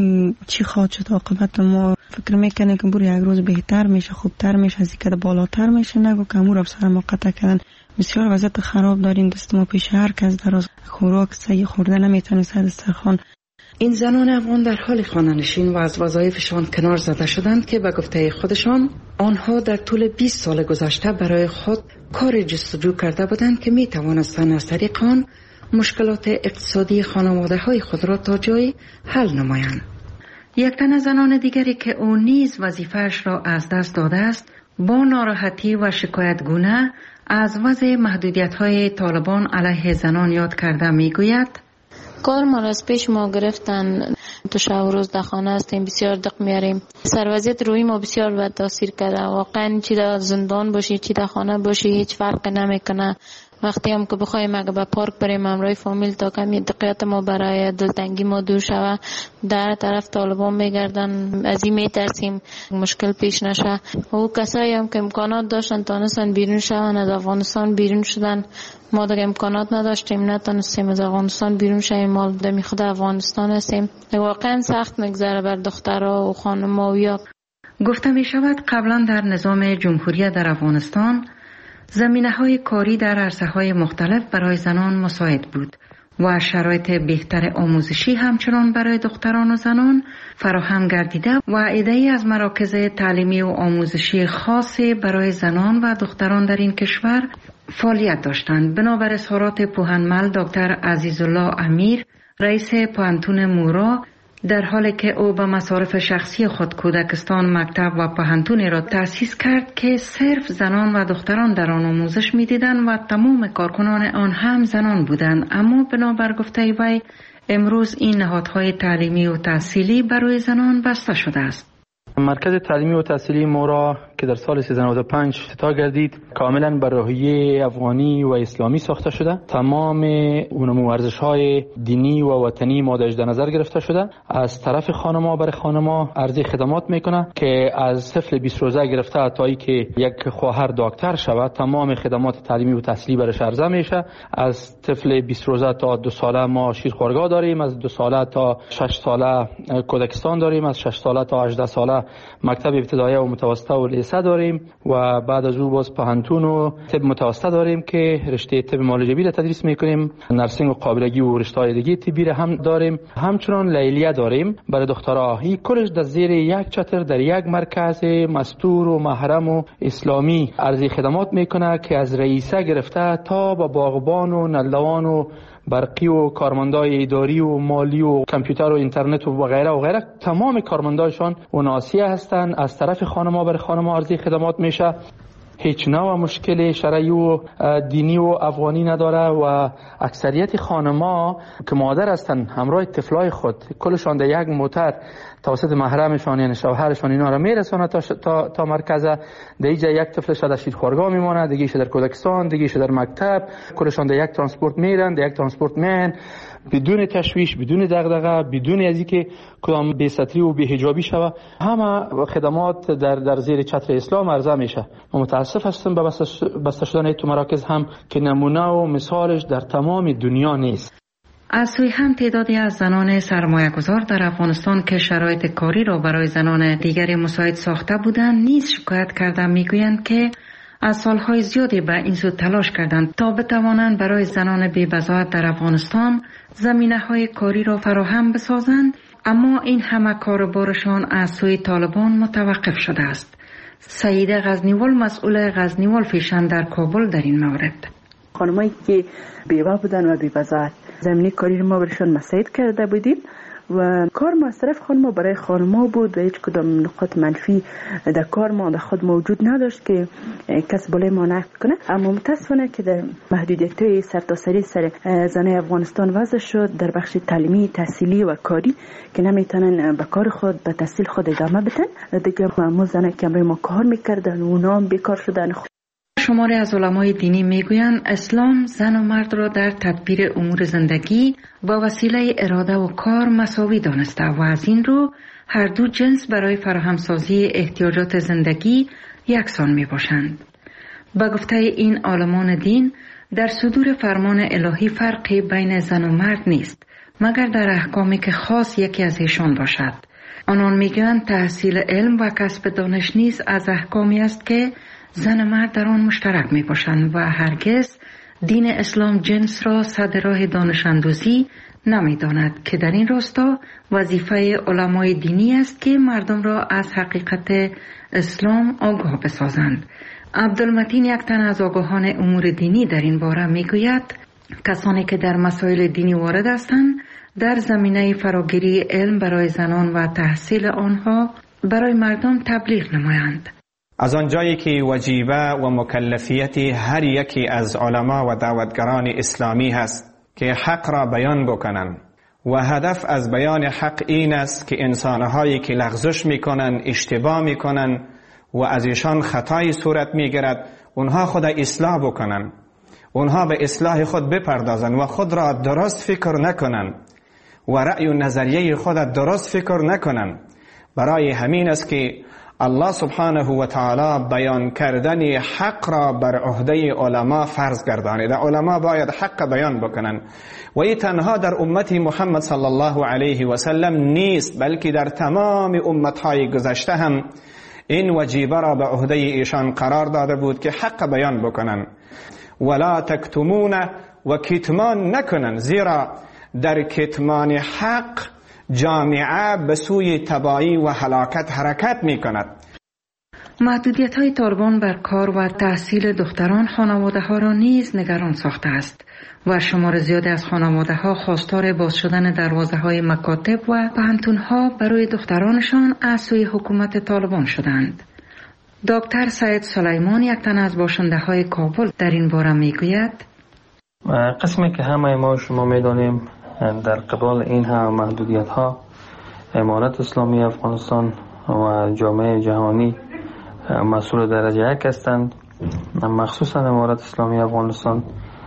چی خواهد شد عاقبت. ما فکر میکنه که بر یک روز بهتر میشه خوبتر میشه از اینکه بالاتر میشه نگو که امور افسر ما قطع کردن. بسیار وضعیت خراب داریم. دست ما پیش هر کس در روز خوراک سعی خورده نمیتونه سر دسترخوان. این زنان افغان در حال خانه‌نشین و از وظایفشان کنار زده شدند که به گفته خودشان آنها در طول بیست سال گذشته برای خود کار جستجو کرده بودند که می توانستند از طریق آن مشکلات اقتصادی خانواده های خود را تا جای حل نمایند. یک تن از زنان دیگری که او نیز وظیفه‌اش را از دست داده است با ناراحتی و شکایتگونه از وضع محدودیت‌های طالبان علیه زنان یاد کرده میگوید کار ما را از پیش ما گرفتن تو شب و روز در خانه هستیم بسیار دق میاریم. سروازیت روی ما بسیار بد تاثیر کرده. واقعا چی در زندان باشی چی در خانه باشی هیچ فرق نمیکنه. وقتی هم که بخوایم اگه به پارک بریم همراه فامیل تا کمی دقیقت ما برای دلتنگی ما دور شوه در طرف طالبان میگردن از این میترسیم مشکل پیش نشه. و کسایی هم که امکانات داشتن تانستن بیرون شون از افغانستان بیرون شدن. ما دیگه امکانات نداشتیم نتونستیم از افغانستان بیرون شویم. ما دمی خود افغانستان هستیم. واقعا سخت میگذره بر دخترها و خانم‌ها. گفته می شود قبلا در نظام جمهوری در افغانستان زمینه‌های کاری در عرصه‌های مختلف برای زنان مساعد بود و شرایط بهتر آموزشی همچنان برای دختران و زنان فراهم گردیده و عده‌ای از مراکز تعلیمی و آموزشی خاصی برای زنان و دختران در این کشور فعالیت داشتند. بنابر اظهارات پوهنمل دکتر عزیزالله امیر رئیس پوهنتون مورا در حالی که او به مصارف شخصی خود کودکستان مکتب و پوهنتونی را تأسیس کرد که صرف زنان و دختران در آن آموزش می‌دیدند و تمام کارکنان آن هم زنان بودند، اما بنابر گفته وی امروز این نهادهای تعلیمی و تحصیلی برای زنان بسته شده است. مرکز تعلیمی و تحصیلی مورا که در سال سیزده نود و پنج افتتاح گردید کاملا بر روحیه افغانی و اسلامی ساخته شده. تمام اونم ورزش‌های دینی و وطنی ماده‌اش در نظر گرفته شده. از طرف خانم‌ها برای خانم‌ها عرضه خدمات میکنه که از طفل بیست روزه گرفته تا اینکه یک خواهر دکتر شود تمام خدمات تعلیمی و تحصیلی برش عرضه میشه. از طفل بیست روزه تا دو ساله ما شیرخوارگاه داریم، از دو ساله تا شش ساله کودکستان داریم، از شش ساله تا هجده ساله مکتب ابتدایی و متوسطه و لیسه داریم و بعد از او باز پهنتون و طب متوسطه داریم که رشته طب معالجوی را تدریس میکنیم. نرسینگ و قابلگی و رشته دیگه طبی را هم داریم. همچنان لیلیه داریم برای دخترها. این کلش در زیر یک چتر در یک مرکز مستور و محرم و اسلامی عرضی خدمات میکنه که از رئیسه گرفته تا با باغبان و نلوان و برقی و کارمندای اداری و مالی و کامپیوتر و اینترنت و غیره و غیره تمام کارمندایشان و ناسیه هستند. از طرف خانم‌ها برای خانم‌ها عرضی خدمات میشه. هیچ نوع مشکل شرعی و دینی و افغانی نداره و اکثریت خانم‌ها که مادر هستند همراه طفلای خود کلشان در یک موتر توسط محرمشان یعنی شوهرشان اینا را میرسونه تا, تا, تا مرکز. در اینجا یک طفلش در شیرخوارگاه میمونه، دیگه‌اش در کودکستان، دیگه‌اش در مکتب، کلشان در یک ترانسپورت میرن، در یک ترانسپورت میان بدون تشویش، بدون دغدغه، بدون از اینکه کدام بی‌ستری و بی‌حجابی شوه. همه خدمات در در زیر چتر اسلام عرضه میشه. ما متاسف هستم به بسته شدن تو مراکز هم که نمونه و مثالش در تمام دنیا نیست. از سوی هم تعدادی از زنان سرمایه گذار در افغانستان که شرایط کاری را برای زنان دیگری مساعد ساخته بودند نیز شکایت کردند. میگویند که از سالهای زیادی به این سو تلاش کردند تا بتوانند برای زنان بی‌بضاعت در افغانستان زمینه‌های کاری را فراهم بسازند، اما این همه کاربارشان از سوی طالبان متوقف شده است. سعید غزنیوال مسئول غزنیوال فیشن در کابل در این مورد: خانمایی که بیوه بودن و بی‌بضاعت زمینه کاری رو ما برشان مساعد کرده بودیم و کار ما از طرف خانم برای خانم بود و هیچ کدام نقاط منفی در کار ما در خود موجود نداشت که کس بالای ما نقد کنه. اما متاسفانه که در محدودیت های سرتاسری سر زنای افغانستان وضع شد در بخش تعلیمی، تحصیلی و کاری که نمیتونن به کار خود به تحصیل خود ادامه بدن. دیگه معمول زنای که ما کار میکردن و اونا هم بیکار شدن. شماری از علمای دینی میگویند اسلام زن و مرد را در تدبیر امور زندگی با وسیله اراده و کار مساوی دانسته و از این رو هر دو جنس برای فراهمسازی احتیاجات زندگی یکسان می باشند. با گفته این عالمان دین در صدور فرمان الهی فرقی بین زن و مرد نیست مگر در احکامی که خاص یکی از ایشان باشد. آنان میگویند تحصیل علم و کسب دانش نیز از احکامی است که زن و مرد در آن مشترک می باشند و هرگز دین اسلام جنس را صد راه دانش اندوزی نمی داند که در این راستا وظیفه علمای دینی است که مردم را از حقیقت اسلام آگاه بسازند. عبدالمتین یک تن از آگاهان امور دینی در این باره می گوید کسانی که در مسائل دینی وارد هستند در زمینه فراگیری علم برای زنان و تحصیل آنها برای مردم تبلیغ نمایند. از آنجایی که وجیبه و مکلفیت هر یکی از علما و دعوتگران اسلامی هست که حق را بیان بکنند و هدف از بیان حق این است که انسانهایی که لغزش میکنن، اشتباه میکنن و از ایشان خطای صورت میگیرد اونها خود اصلاح بکنن، اونها به اصلاح خود بپردازن و خود را درست فکر نکنن و رأی و نظریه خود درست فکر نکنن. برای همین است که الله سبحانه و تعالی بیان کردن حق را بر عهده علما فرض گردانیده. علما باید حق بیان بکنن و این تنها در امت محمد صلی الله علیه و سلم نیست بلکه در تمام امتهای گذشته هم این وجیبه را به عهده ایشان قرار داده بود که حق بیان بکنن. ولا تکتمون و کتمان نکنن، زیرا در کتمان حق جامعه به سوی تباهی و هلاکت حرکت می کند. محدودیت های طالبان بر کار و تحصیل دختران خانواده ها را نیز نگران ساخته است و شمار زیادی از خانواده ها خواستار باز شدن دروازه های مکاتب و پانتون ها برای دخترانشان از سوی حکومت طالبان شدند. دکتر سعید سلیمان یک تن از باشنده های کابل در این باره می گوید قسمی که همه ما شما می دانیم در قبال این هم محدودیت ها امارت اسلامی افغانستان و جامعه جهانی مسئول درجه یک هستند. مخصوصا امارت اسلامی افغانستان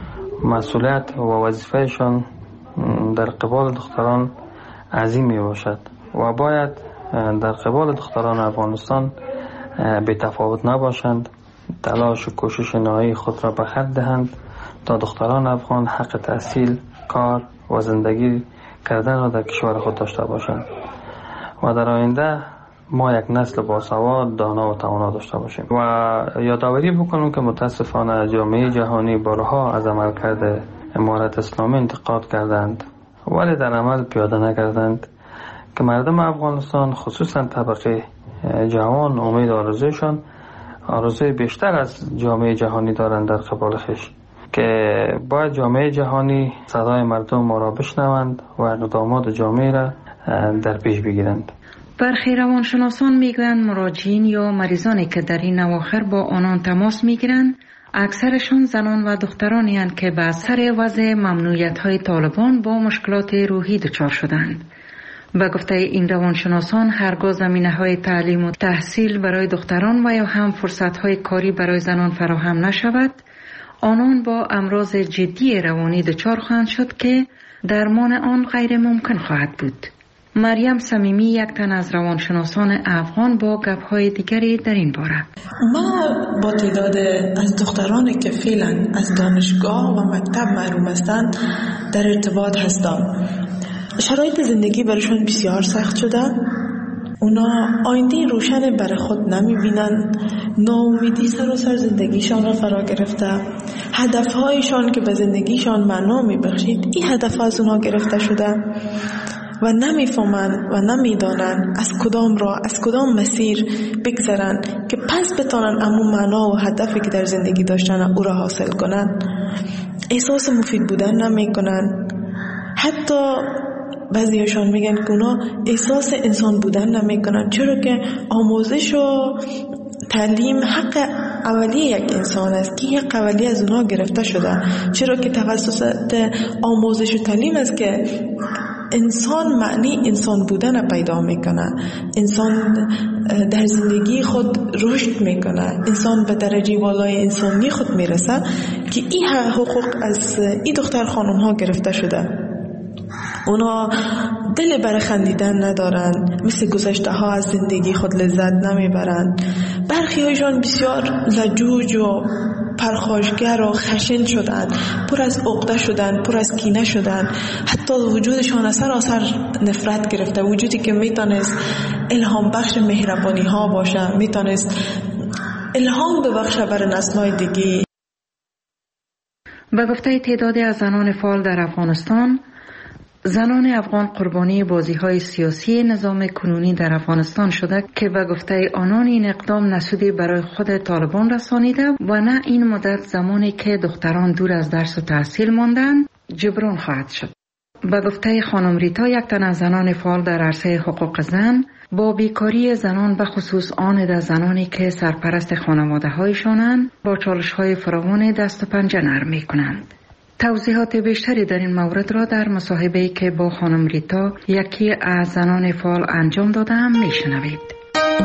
مسئولیت و وظیفهشان در قبال دختران عظیم می باشد و باید در قبال دختران افغانستان بی تفاوت نباشند، تلاش و کوشش نهایی خود را به خرج دهند تا دختران افغان حق تحصیل، کار و زندگی کردن را در کشور خود داشته باشند و در آینده ما یک نسل باسواد، دانا و توانا داشته باشیم. و یادآوری بکنم که متاسفانه جامعه جهانی بارها از عملکرد امارت اسلامی انتقاد کردند ولی در عمل پیاده نکردند که مردم افغانستان خصوصا طبقه جوان امید آرزویشان آرزوی بیشتر از جامعه جهانی دارند در قبال خویش، که باید جامعه جهانی صدای مردم ما را بشنوند و اقدامات جامعه را در پیش بگیرند. برخی روانشناسان میگویند مراجعین یا مریضانی که در این اواخر با آنان تماس میگیرند اکثرشان زنان و دخترانی هستند که به اثر وضع ممنوعیت‌های طالبان با مشکلات روحی دچار شدند. به گفته این روانشناسان هرگاه زمینه‌های تعلیم و تحصیل برای دختران و یا هم فرصت‌های کاری برای زنان فراهم نشود، آنان با امراض جدی روانی دچار خواهند شد که درمان آن غیر ممکن خواهد بود. مریم صمیمی یک تن از روانشناسان افغان با گپ‌های دیگری در این باره. ما با تعداد از دخترانی که فعلا از دانشگاه و مکتب محروم هستند در ارتباط هستم. شرایط زندگی برایشان بسیار سخت شده. اونا آینده روشن برای خود نمیبینن، ناامیدی سر و سر زندگیشان را فرا گرفته. هدفهایشان که به زندگیشان معنا میبخشید این هدف از اونا گرفته شده و نمیفهمن و نمیدانن از کدام راه، از کدام مسیر بگذرن که پس بتانن امون معنا و هدفی که در زندگی داشتن او را حاصل کنن. احساس مفید بودن نمیکنن. حتی بعضیشان میگن که اونا احساس انسان بودن نمیکنن، چرا که آموزش و تعلیم حق اولیه یک انسان است که یک اولیه از اونا گرفته شده، چرا که توسط آموزش و تعلیم است که انسان معنی انسان بودن پیدا میکنه، انسان در زندگی خود رشد میکنه، انسان به درجه والای انسانی خود میرسه که این حقوق از این دختر خانم ها گرفته شده. اونا دل برای خندیدن ندارن، مثل گذشته ها از زندگی خود لذت نمیبرن. برخی هایشان بسیار لجوج و پرخاشگر و خشن شدن، پر از عقده شدن، پر از کینه شدن. حتی وجودشان از سراسر نفرت گرفته، وجودی که میتونست الهام بخش مهربانی ها باشه، میتونست الهام ببخشه برای نسل‌های دیگه. به گفته تعدادی از زنان فعال در افغانستان، زنان افغان قربانی بازی‌های سیاسی نظام کنونی در افغانستان شده که به گفته آنان این اقدام نسودی برای خود طالبان رسانیده و نه این مدت زمانی که دختران دور از درس و تحصیل ماندند جبران خواهد شد. به گفته خانم ریتا، یک تن از زنان فعال در عرصه حقوق زن، با بیکاری زنان به خصوص آن از زنانی که سرپرست خانواده هایشانند با چالش های فراوان دست و پنجه نرم می کنند. توضیحات بیشتری در این مورد را در مصاحبه‌ای که با خانم ریتا یکی از زنان فعال انجام دادم میشنوید.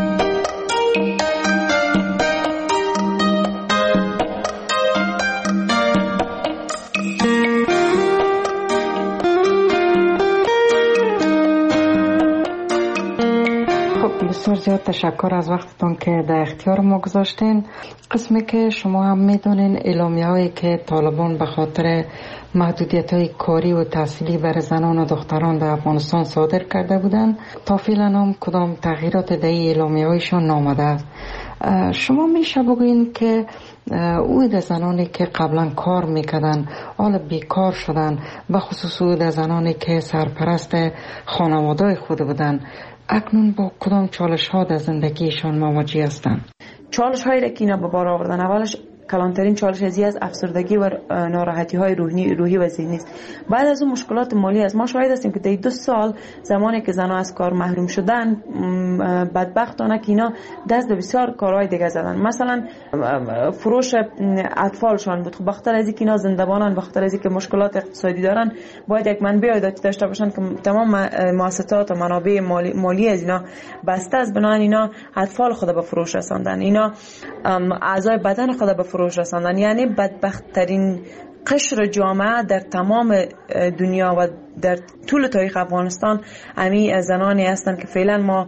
بسیار زیاد تشکر از وقتتون که در اختیار ما گذاشتین. قسمی که شما هم میدونین اعلامیه هایی که طالبان به خاطر محدودیت های کاری و تحصیلی برای زنان و دختران در افغانستان صادر کرده بودن، تا فعلا هم کدام تغییرات در اعلامیه هایشان نامده است. شما میشه بگوین که او در زنانی که قبلا کار میکردن حالا بیکار شدن، به خصوص او در زنانی که سرپرست خانواده خود بودن، اکنون با کدام چالش ها در زندگیشان مواجه هستند؟ چالش هایی که اینا به بار آوردن، اولش کلانترین چالش ازی از افسردگی و ناراحتی های روحی روحی و ذهنی است. بعد از اون مشکلات مالی است. ما شاهد هستیم که در دو سال زمانی که زنها از کار محروم شدن، بدبختانه که اینا دست به بسیار کارهای دیگه زدن. مثلا فروش اطفالشان بود. خب بخاطر از اینکه اینا زنده‌بانن، بخاطر از اینکه مشکلات اقتصادی دارن، باید یک منبع عایداتی داشته باشن که تمام مؤسسات و منابع مالی, مالی از اینا بسته است. بنابراین اینا اطفال خود به فروش رساندن، اینا اعضای بدن خود به فروش رساندن. یعنی بدبخت‌ترین قشر جامعه در تمام دنیا و در طول تاریخ افغانستان امی زنانی هستند که فعلا ما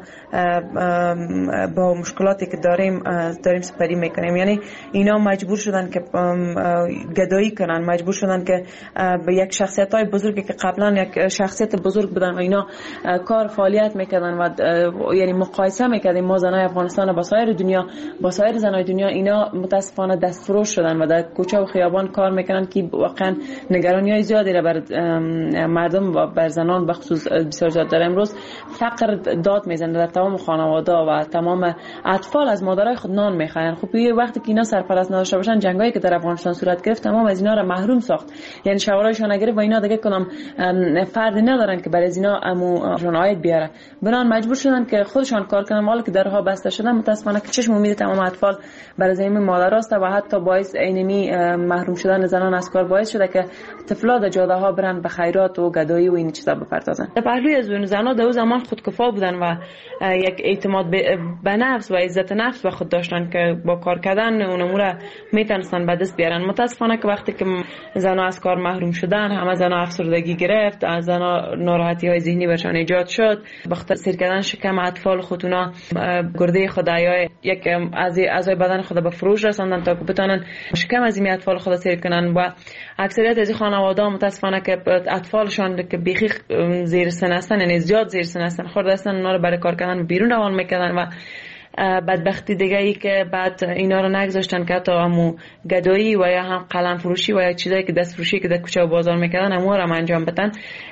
با مشکلاتی که داریم داریم سپری میکنیم. یعنی اینا مجبور شدن که گدایی کنن، مجبور شدن که به یک شخصیت های بزرگی که قبلا یک شخصیت بزرگ بودن و اینا کار فعالیت میکردن و یعنی مقایسه میکردیم ما زنای افغانستان با سایر دنیا، با سایر زنای دنیا، اینا متاسفانه دستفروش شدن و در کوچه و خیابان کار میکنن که واقعا نگرانی های زیادی را بر مردم و بر زنان به خصوص بسیار زیاد داره. امروز فقر داد میزنه در تمام خانواده و تمام اطفال از مادرای خود نان میخواین. خب یه وقتی که اینا سرپرست نداشته باشن، جنگایی که در افغانستان صورت گرفت تمام از اینا را محروم ساخت. یعنی شورایشان اگر و اینا دیگه کنم فرد ندارن که برای از اینا اموشون عاید بیاره، بنان مجبور شدن که خودشان کار کنن. حالا که درها بسته شدن متاسفانه که چشم امید تمام اطفال برای زمین مادر است و حتی باعث اینمی محروم شدن زنان از کار باعث شده که طفلا در جاده ها برن به خیرات و گدایی و این چیزا بپردازن. در پهلوی از اون زنا در اون زمان خودکفا بودن و یک اعتماد به نفس و عزت نفس به خود داشتن که با کار کردن اون امور میتونستن به دست بیارن. متاسفانه که وقتی که زنا از کار محروم شدن، همه زنا افسردگی گرفت، از زنا ناراحتی های ذهنی برشان ایجاد شد، بخاطر سیر کردن شکم اطفال خودونا گرده خود یا یک از اعضای بدن خود به فروش رساندن تا که بتونن شکم از این اطفال خود سیر کنن. و اکثریت از خانواده متاسفانه که اطفالشان که بیخی زیر سن هستن، یعنی زیاد زیر سن هستن، خورده هستن، اونا رو برای کار کردن بیرون روان میکردن و بدبختی دیگه ای که بعد اینا رو نگذاشتن که حتی همو گدایی و یا هم قلم فروشی و یا چیزایی که دست فروشی که در کوچه و بازار میکردن همو رو هم انجام بدن.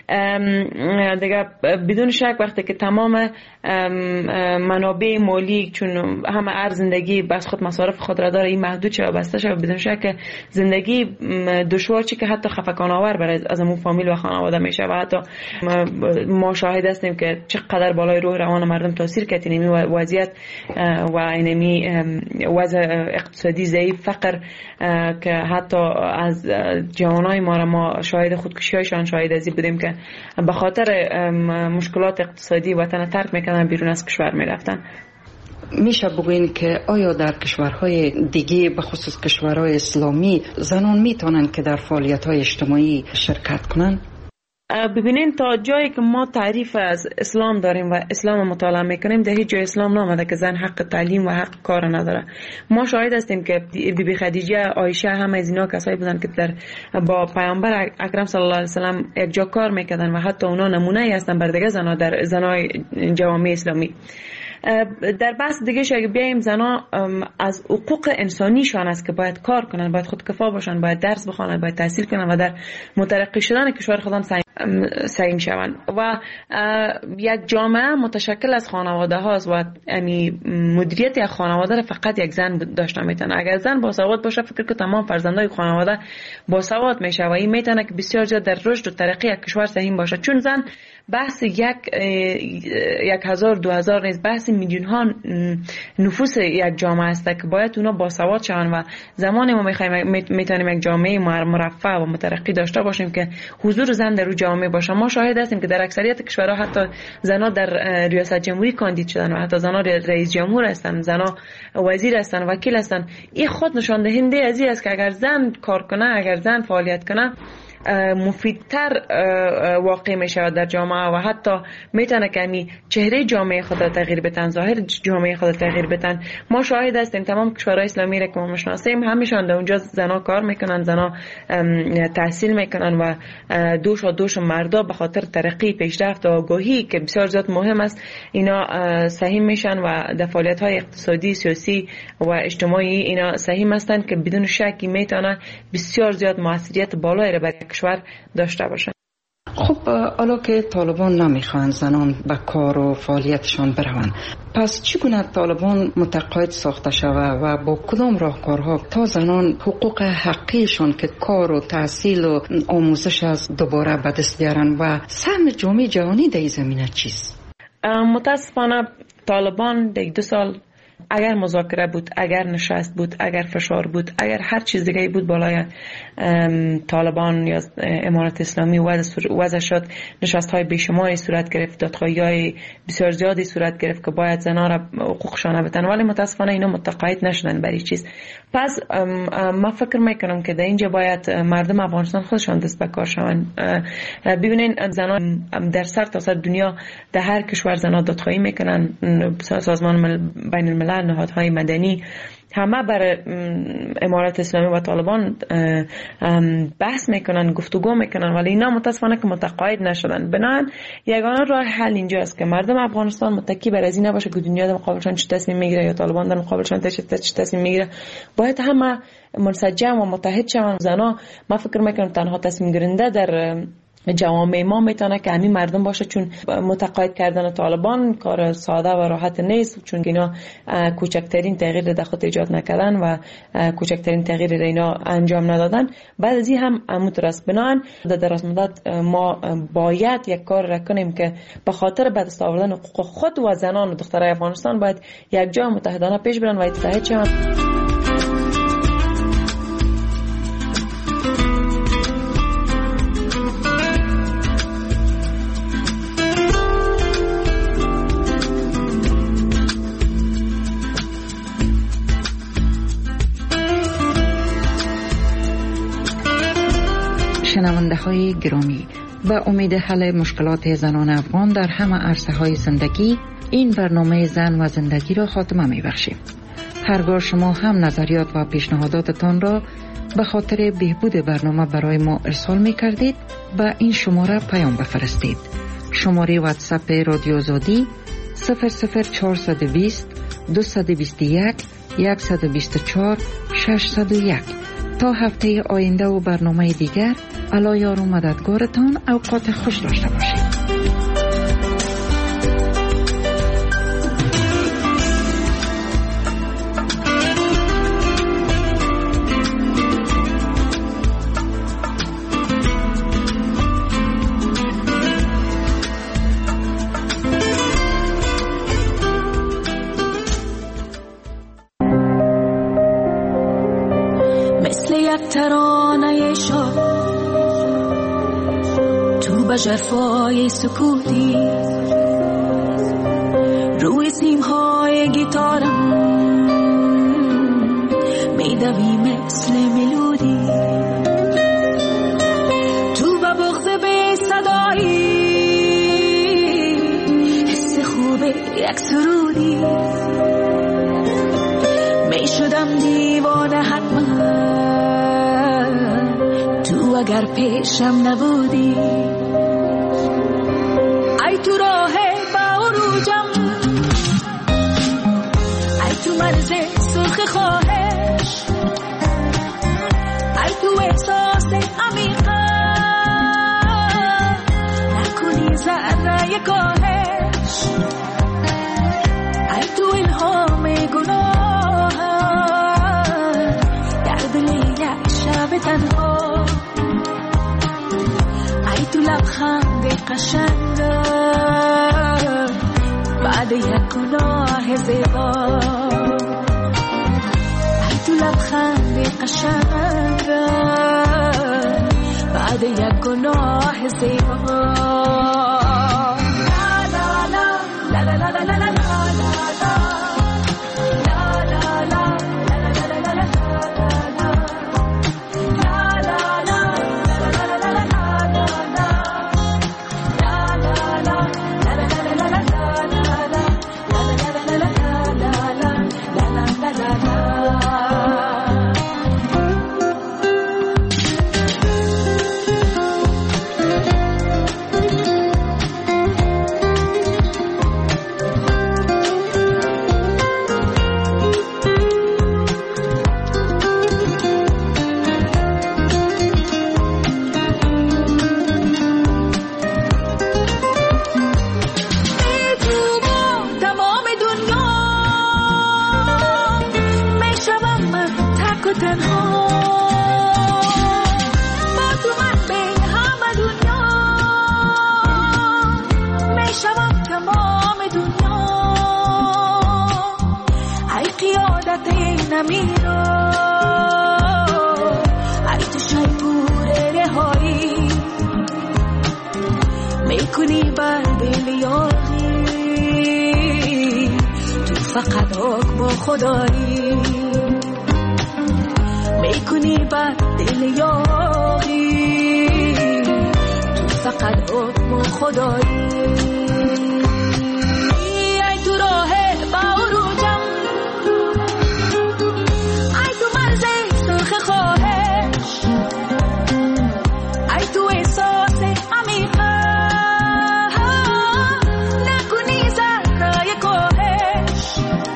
دیگه بدون شک وقتی که تمام منابع مالی، چون همه ارز زندگی بس خود مصارف خود را داره، این محدود شد و بسته شد، بدون شک زندگی دشوار چی که حتی خفقان آور برای از همون فامیل و خانواده میشه و حتی ما شاهد هستیم که چقدر بالای روح روان مردم تاثیر کرد این وضعیت و اینمی وضع اقتصادی ضعیف، فقر که حتی از جوانای ما را ما شاهد خودکشی هایشان شاهد ازی بودیم که به خاطر مشکلات اقتصادی وطن ترک میکنن، بیرون از کشور میرفتن. میشه بگوین که آیا در کشورهای دیگه به خصوص کشورهای اسلامی زنان میتونن که در فعالیت‌های اجتماعی شرکت کنن؟ ببینین تا جایی که ما تعریف از اسلام داریم و اسلام مطالعه میکنیم، در هیچ جای اسلام نامده که زن حق تعلیم و حق کار نداره. ما شاهد هستیم که بی بی خدیجه، عایشه، همه از اینا کسایی بودن که در با پیامبر اکرم صلی الله علیه و سلم یک جا کار میکردن و حتی اونا نمونه ای هستن بر دیگه زنا در زنای جوامع اسلامی. در بحث دیگه اگه بیایم، زنا از حقوق انسانیشان است که باید کار کنن، باید خودکفا باشن، باید درس بخوانن، باید تحصیل کنن و در مترقی شدن کشور خودم سعی شوند. و یک جامعه متشکل از خانواده هاست و امی مدیریت یک خانواده را فقط یک زن داشته میتونه. اگر زن باسواد باشه، فکر که تمام فرزندای خانواده باسواد میشه و این میتونه که بسیار زیاد در رشد و ترقی یک کشور سهیم باشه. چون زن بحث یک یک هزار دو هزار نیست، بحث میلیون ها نفوس یک جامعه است که باید اونا باسواد شون و زمانی ما میخوایم میتونیم یک جامعه مرفه و مترقی داشته باشیم که حضور زن در جامعه باشه. ما شاهد هستیم که در اکثریت کشورها حتی زنها در ریاست جمهوری کاندید شدن و حتی زنها رئیس جمهور هستن، زنها وزیر هستن، وکیل هستن. این خود نشان دهنده از این است که اگر زن کار کنه، اگر زن فعالیت کنه، مفیدتر واقع می شود در جامعه و حتی میتونه که می چهره جامعه خود را تغییر بدن، ظاهر جامعه خود را تغییر بدن. ما شاهد هستیم تمام کشورهای اسلامی را که ما میشناسیم همیشان در اونجا زنا کار میکنن، زنا تحصیل میکنن و دوش و دوش مردا به خاطر ترقی، پیشرفت و آگاهی که بسیار زیاد مهم است، اینا سهیم میشن و در فعالیت های اقتصادی، سیاسی و اجتماعی اینا سهیم هستند که بدون شکی میتونه بسیار زیاد موثریت بالایی را برای کشور داشته باشه. خب حالا که طالبان نمیخوان زنان به کار و فعالیتشان بروند، پس چگونه طالبان متقاعد ساخته شود و با کدام راهکارها تا زنان حقوق حقیقشان که کار و تحصیل و آموزش از دوباره به دست بیارن و سهم جامعه جهانی در این زمینه چیست؟ متاسفانه طالبان در دو سال اگر مذاکره بود، اگر نشست بود، اگر فشار بود، اگر هر چیز دیگه بود بالای طالبان یا امارت اسلامی وضع شد، نشست های بیشماری صورت گرفت، دادخواهی های بسیار زیادی صورت گرفت که باید زنان را حقوقشان بدن، ولی متاسفانه اینا متقاعد نشدن برای چیز. پس ما فکر میکنم که در اینجا باید مردم افغانستان خودشان دست به کار شوند. ببینین زنان در سر تا سر دنیا در هر کشور زنان دادخواهی میکنن، سازمان بین الملل، نهادهای مدنی همه بر امارت اسلامی و طالبان بحث میکنن، گفتگو میکنن، ولی اینا متاسفانه که متقاعد نشدن. بنابراین یگانه راه حل اینجا است که مردم افغانستان متکی بر از این نباشه که دنیا در مقابلشان چه تصمیم میگیره یا طالبان در مقابلشان چه تصمیم میگیره. باید همه منسجم و متحد شوند. زنا ما فکر میکنم تنها تصمیم گیرنده در جوامع ما میتونه که همین مردم باشه، چون متقاعد کردن طالبان کار ساده و راحت نیست، چون اینا کوچکترین تغییر در خود ایجاد نکردن و کوچکترین تغییر اینا انجام ندادن. بعد از این هم مترس بنان در دراز مدت ما باید یک کار را کنیم که به خاطر به دست آوردن حقوق خود و زنان و دخترای افغانستان باید یک جا متحدانه پیش برن و اتحاد شوند. شنونده های گرامی، به امید حل مشکلات زنان افغان در همه عرصه های زندگی، این برنامه زن و زندگی را خاتمه می بخشیم. هرگاه شما هم نظریات و پیشنهاداتتان را به خاطر بهبود برنامه برای ما ارسال می کردید، به این شماره پیام بفرستید. شماره واتساپ رادیو آزادی صفر صفر چهارصد و بیست دویست و بیست و یک صد و بیست و چهار ششصد و یک. تا هفته آینده و برنامه دیگر، علی یار و مددگارتان اوقات خوش داشته باشید. ترانه شاد تو به جرفای سکوتی، روی سیمهای گیتارم میدوی مثل ملودی، تو به بغض به صدایی حس خوب یک سرودی، میشدم دیوانه حتما تو اگر پیشم نبودی. ای تو راه با عروجم، ای تو مرز سرخ خواهش، ای تو احساس عمیقا نکنی ذره کاهش، ای تو الهام گناه در دل یک شب تنها، ای تو لبخند قشنگ بعد یک گناه زیبا، ای تو لبخند قشنگ بعد یک گناه زیبا. لا لا لا لا لا لا لا لا نمیرو ای تو شیپور رهایی میکنی بر دل یاری تو فقط حکم خدایی میکنی بر دل یاری تو فقط حکم خدایی ای تو راه باروجم ای تو مرز سرخ خواهش ای تو احساس عمیقه نکنی ذره کاهش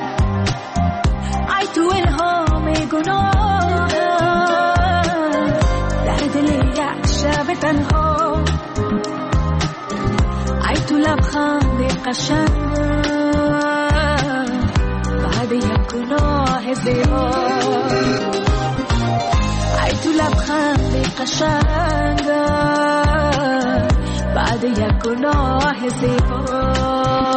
ای تو الهام گناه در دل یک شب تنها ای تو لبخند قشنگ بعد یک گناه زیبا ای تو لبخند قشنگ بعد یک گناه زیبا